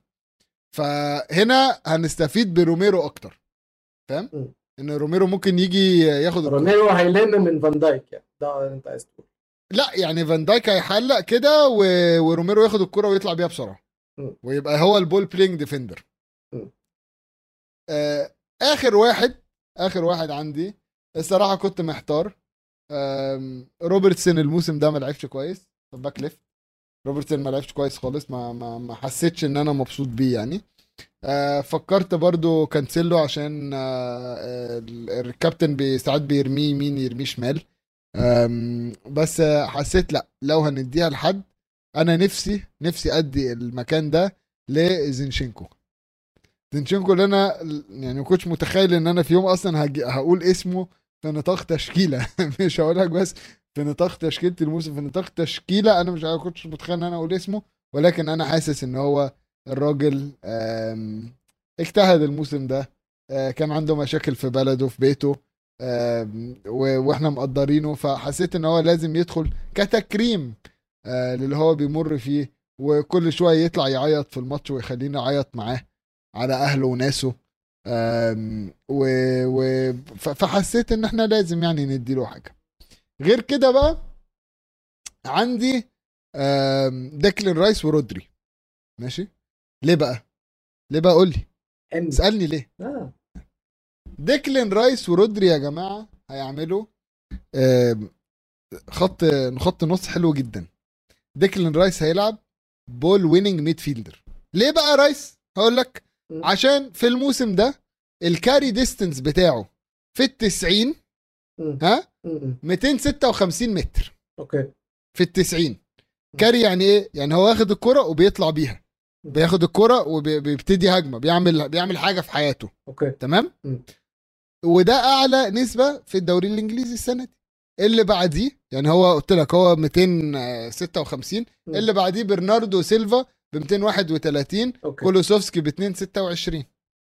[SPEAKER 1] فهنا هنستفيد بروميرو اكتر، فاهم ان روميرو ممكن يجي ياخد الكرة.
[SPEAKER 3] روميرو هيلم من فان دايك، يعني ده انت عايز تقول؟
[SPEAKER 1] لا يعني فان دايك هيحلق كده وروميرو ياخد الكرة ويطلع بيها بسرعه، ويبقى هو البول بلاينج ديفندر. اخر واحد عندي الصراحه كنت محتار. روبرتسون الموسم ده ما لعبش كويس باك ليفت، روبرتسون ما لعبش كويس خالص، ما حسيتش ان انا مبسوط بيه يعني. فكرت برضو كانسيلو عشان الكابتن ساعات بيرميه يمين يرميه شمال، بس حسيت لا، لو هنديها لحد انا نفسي ادي المكان ده لزينشينكو. زينشينكو اللي انا يعني ما كنتش متخيل ان انا في يوم اصلا هقول اسمه في نطاق تشكيله مش هقول لك بس في نطاق تشكيله الموسم، في نطاق تشكيله انا مش كنتش متخيل ان انا اقول اسمه، ولكن انا حاسس ان هو الراجل اجتهد الموسم ده، كان عنده مشاكل في بلده في بيته، واحنا مقدرينه، فحسيت ان هو لازم يدخل كتكريم للي هو بيمر فيه، وكل شويه يطلع يعيط في الماتش ويخليني اعيط معاه على اهله وناسه. فحسيت ان احنا لازم يعني نديله حاجه غير كده. بقى عندي ديكلين رايس ورودري ماشي. ليه بقى قول لي، اسالني ليه. ديكلين رايس ورودري يا جماعه هيعملوا خط نص حلو جدا. ديكلين رايس هيلعب بول ويننج ميد فيلدر. ليه بقى رايس؟ هقول لك، عشان في الموسم ده الكاري ديستنس بتاعه في 90 256 متر.
[SPEAKER 3] اوكي.
[SPEAKER 1] في 90 كاري يعني ايه؟ يعني هو واخد الكرة وبيطلع بيها، بياخد الكرة وبيبتدي هجمة، بيعمل حاجة في حياته.
[SPEAKER 3] اوكي
[SPEAKER 1] تمام. وده اعلى نسبه في الدوري الانجليزي السنه دي. اللي بعديه يعني هو قلت لك هو 256، اللي بعديه برناردو سيلفا ب 231، كولوسوفسكي ب 226.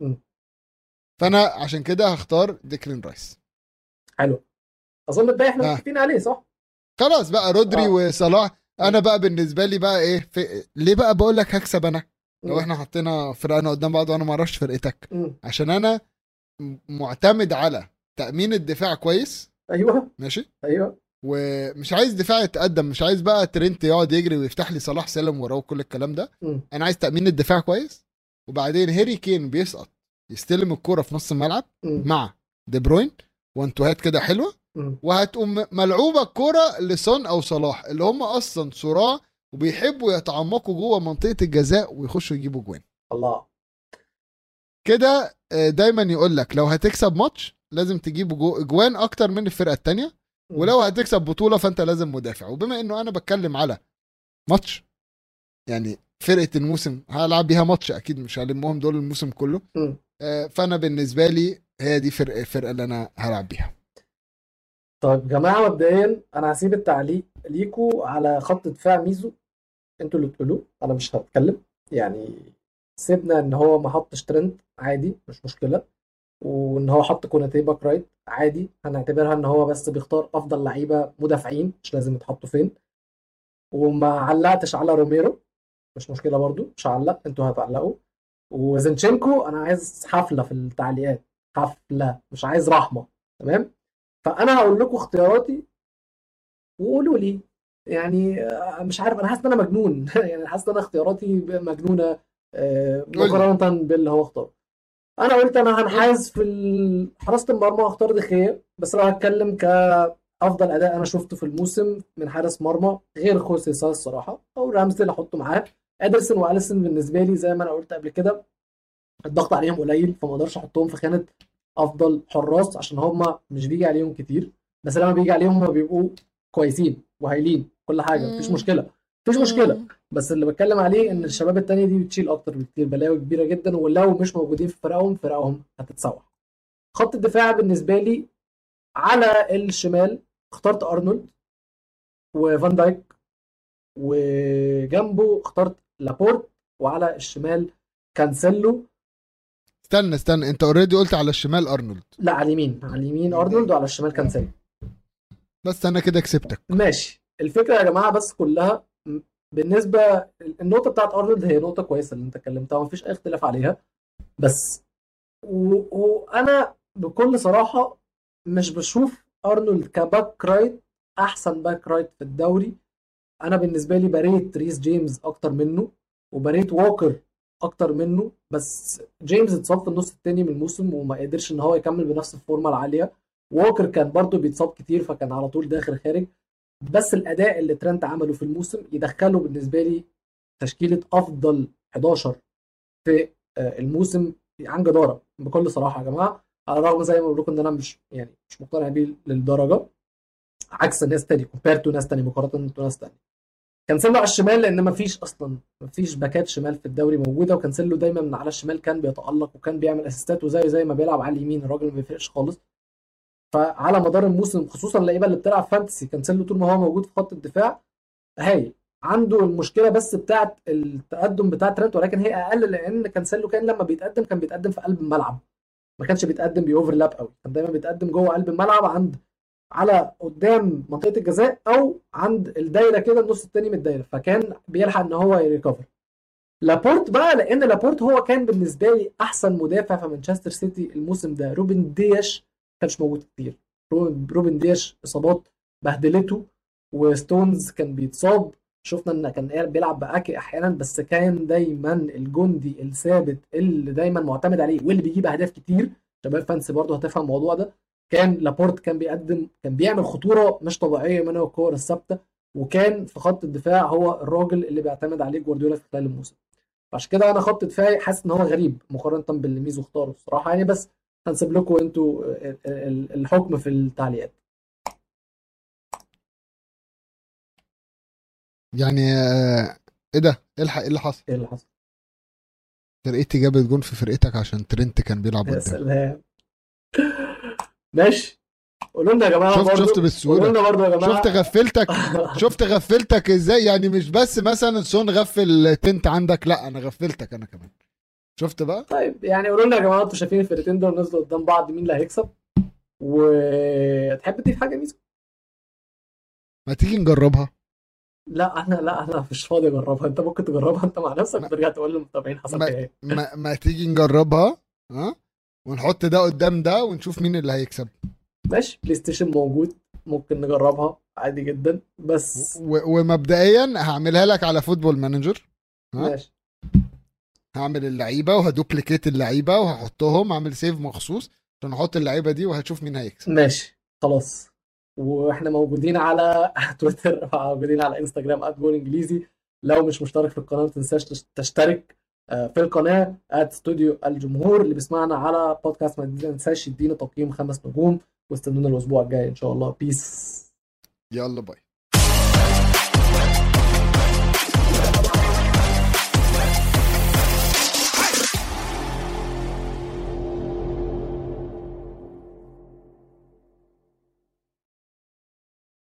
[SPEAKER 1] فانا عشان كده هختار ديكلين رايس.
[SPEAKER 3] حلو، اظن الباقي احنا متفقين عليه صح؟
[SPEAKER 1] خلاص بقى رودري وصلاح. انا بقى بالنسبه لي بقى ايه ليه بقى بقول لك هكسب انا لو احنا حطينا فرقنا قدام بعض وانا ما اعرفش فرقتك؟ عشان انا معتمد على تأمين الدفاع كويس.
[SPEAKER 3] ايوه
[SPEAKER 1] ماشي.
[SPEAKER 3] ايوه،
[SPEAKER 1] ومش عايز دفاع يتقدم، مش عايز بقى ترنت يقعد يجري ويفتح لي صلاح سالم وراه وكل الكلام ده. انا عايز تأمين الدفاع كويس، وبعدين هاري كين بيسقط يستلم الكرة في نص الملعب مع دي بروين وانتوهات كده حلوة، وهتقوم ملعوبة الكرة لسون او صلاح اللي هم اصلا صراع وبيحبوا يتعمقوا جوه منطقة الجزاء ويخشوا يجيبوا جوان.
[SPEAKER 3] الله
[SPEAKER 1] كده دايما يقول لك لو هتكسب ماتش لازم تجيب جوان اكتر من الفرقة التانية، ولو هتكسب بطولة فانت لازم مدافع. وبما انه انا بتكلم على ماتش يعني فرقة الموسم هلعب بيها ماتش اكيد مش هلمهم دول الموسم كله، فانا بالنسبة لي هي دي الفرقة اللي انا هلعب بيها.
[SPEAKER 3] طيب جماعة مبدئيا انا هسيب التعليق ليكوا على خط دفاع ميزو، انتوا اللي تقولوه انا مش هتكلم. يعني سيبنا ان هو ما حطش ترند عادي مش مشكلة، وان هو حط كوناتي باك رايت عادي، هنعتبرها ان هو بس بيختار افضل لعيبة مدافعين مش لازم يتحطوا فين. وما علقتش على روميرو مش مشكلة برضو، مش هعلق انتوا هتعلقوا. وزنشينكو انا عايز حفلة في التعليقات، حفلة مش عايز رحمة. تمام، فانا هقول لكم اختياراتي وقولوا لي. يعني مش عارف، انا حاسس ان انا مجنون يعني حاسس ان انا اختياراتي مجنونه مقارنه باللي هو اختاره. انا قلت انا هنحاز في حراسه المرمى واختار دخيه، بس لو هتكلم كافضل اداء انا شفته في الموسم من حارس مرمى غير خوسيسا الصراحه، او رامسي اللي احطه معاه. ادرسون واليسون بالنسبه لي زي ما انا قلت قبل كده الضغط عليهم قليل، فما اقدرش احطهم في خانه افضل حراس عشان هم مش بيجي عليهم كتير، بس لما بيجي عليهم هم بيبقوا كويسين وهايلين كل حاجه، مفيش مشكله مفيش مشكله. بس اللي بتكلم عليه ان الشباب التانية دي بتشيل اكتر بكتير، بلاوي كبيره جدا، ولو مش موجودين في فرقهم هتتسوح. خط الدفاع بالنسبه لي على الشمال اخترت ارنولد وفان دايك، وجنبه اخترت لابورت، وعلى الشمال كانسيلو.
[SPEAKER 1] استنى انت اوريدي قلت على الشمال ارنولد.
[SPEAKER 3] لا على اليمين ارنولد وعلى الشمال كانسيلو.
[SPEAKER 1] بس انا كده كسبتك.
[SPEAKER 3] ماشي. الفكره يا جماعه بس كلها بالنسبه النقطه بتاعت ارنولد هي نقطه كويسه اللي انت اتكلمتها ومفيش اي اختلاف عليها، بس وانا بكل صراحه مش بشوف ارنولد كباك رايت احسن باك رايت في الدوري. انا بالنسبه لي بريت ريس جيمس اكتر منه وبريت ووكر اكتر منه، بس جيمس اتصاب في النص الثاني من الموسم وما قدرش ان هو يكمل بنفس الفورمه العاليه. ووكر كان برضه بيتصاب كتير فكان على طول داخل خارج. بس الاداء اللي ترنت عمله في الموسم يدخله بالنسبه لي تشكيله افضل 11 في الموسم عن جداره بكل صراحه يا جماعه، على الرغم زي ما بقول لكم ان انا مش مقتنع بيه للدرجه عكس ناس تاني كومبيرتو ناس تاني مقارنه بناس تاني. كانسيلو على الشمال لان مفيش باكات شمال في الدوري موجوده، وكانسيلو دايما من على الشمال كان بيتالق وكان بيعمل اسيستات وزي ما بيلعب على اليمين الراجل ما بيفرقش خالص. فعلى مدار الموسم خصوصا اللعيبه اللي بتلعب فانتسي كانسيلو طول ما هو موجود في خط الدفاع هايل. عنده المشكله بس بتاعه التقدم بتاع ترنت، ولكن هي اقل لان كانسيلو كان لما بيتقدم كان بيتقدم في قلب الملعب، ما كانش بيتقدم بيوفرلاب قوي، كان دايما بيتقدم جوه قلب الملعب على قدام منطقه الجزاء او عند الدايره كده النص الثاني من الدايره، فكان بيلحق ان هو يريكفر. لابورت بقى لان لابورت هو كان بالنسبه لي احسن مدافع في مانشستر سيتي الموسم ده. روبن دياش ما كانش موجود كتير، روبن دياش اصابات بهدلته، وستونز كان بيتصاب، شفنا ان كان بيلعب باكي احيانا، بس كان دايما الجندي الثابت اللي دايما معتمد عليه واللي بيجيب اهداف كتير. شباب فانسي برضه هتفهم الموضوع ده. كان لابورت كان بيعمل خطوره مش طبيعيه من الكور الثابته، وكان في خط الدفاع هو الراجل اللي بيعتمد عليه جوارديولا في خلال الموسم. عشان كده انا خط دفاعي حاسس ان هو غريب مقارنه باللي ميزو اختاره الصراحه يعني، بس هنسيب لكم انتوا الحكم في التعليقات.
[SPEAKER 1] يعني ايه ده؟ ايه اللي حصل؟
[SPEAKER 3] ايه اللي حصل؟
[SPEAKER 1] فرقتي جابت جون في فرقتك عشان ترنت كان بيلعب
[SPEAKER 3] يا
[SPEAKER 1] قدام.
[SPEAKER 3] سلام ماشي، قولوا لنا يا جماعه
[SPEAKER 1] شفت
[SPEAKER 3] برضه،
[SPEAKER 1] بالسهوله،
[SPEAKER 3] قولوا لنا برضه يا جماعه.
[SPEAKER 1] شفت غفلتك ازاي؟ يعني مش بس مثلا سون غفل تنت عندك، لا انا غفلتك انا كمان. شفت بقى؟
[SPEAKER 3] طيب يعني قولوا لنا يا جماعه، انتوا شايفين الفرقتين دول نزلوا قدام بعض مين اللي هيكسب؟ وتحب تضيف حاجه ميزو؟
[SPEAKER 1] ما تيجي نجربها؟
[SPEAKER 3] لا انا مش فاضي اجربها، انت ممكن تجربها انت مع نفسك
[SPEAKER 1] ما,
[SPEAKER 3] وترجع تقول للمتابعين حصل فيها ايه.
[SPEAKER 1] ما تيجي نجربها، ها، ونحط ده قدام ده ونشوف مين اللي هيكسب.
[SPEAKER 3] ماشي، بلاي ستيشن موجود، ممكن نجربها عادي جدا، بس
[SPEAKER 1] ومبدئيا هعملها لك على فوتبول مانجر، ها،
[SPEAKER 3] ماشي.
[SPEAKER 1] هعمل اللعيبه وهدوبليكيت اللعيبه وهحطهم، اعمل سيف مخصوص عشان احط اللعيبه دي وهتشوف مين هيكسب.
[SPEAKER 3] ماشي خلاص. واحنا موجودين على تويتر، موجودين على انستجرام @جول_انجليزي. لو مش مشترك في القناه ما تنساش تشترك في القناه @استوديو الجمهور. اللي بيسمعنا على بودكاست ما تنساش يدينا تقييم 5 نجوم، واستنونا الاسبوع الجاي ان شاء الله. بيس.
[SPEAKER 1] يلا باي.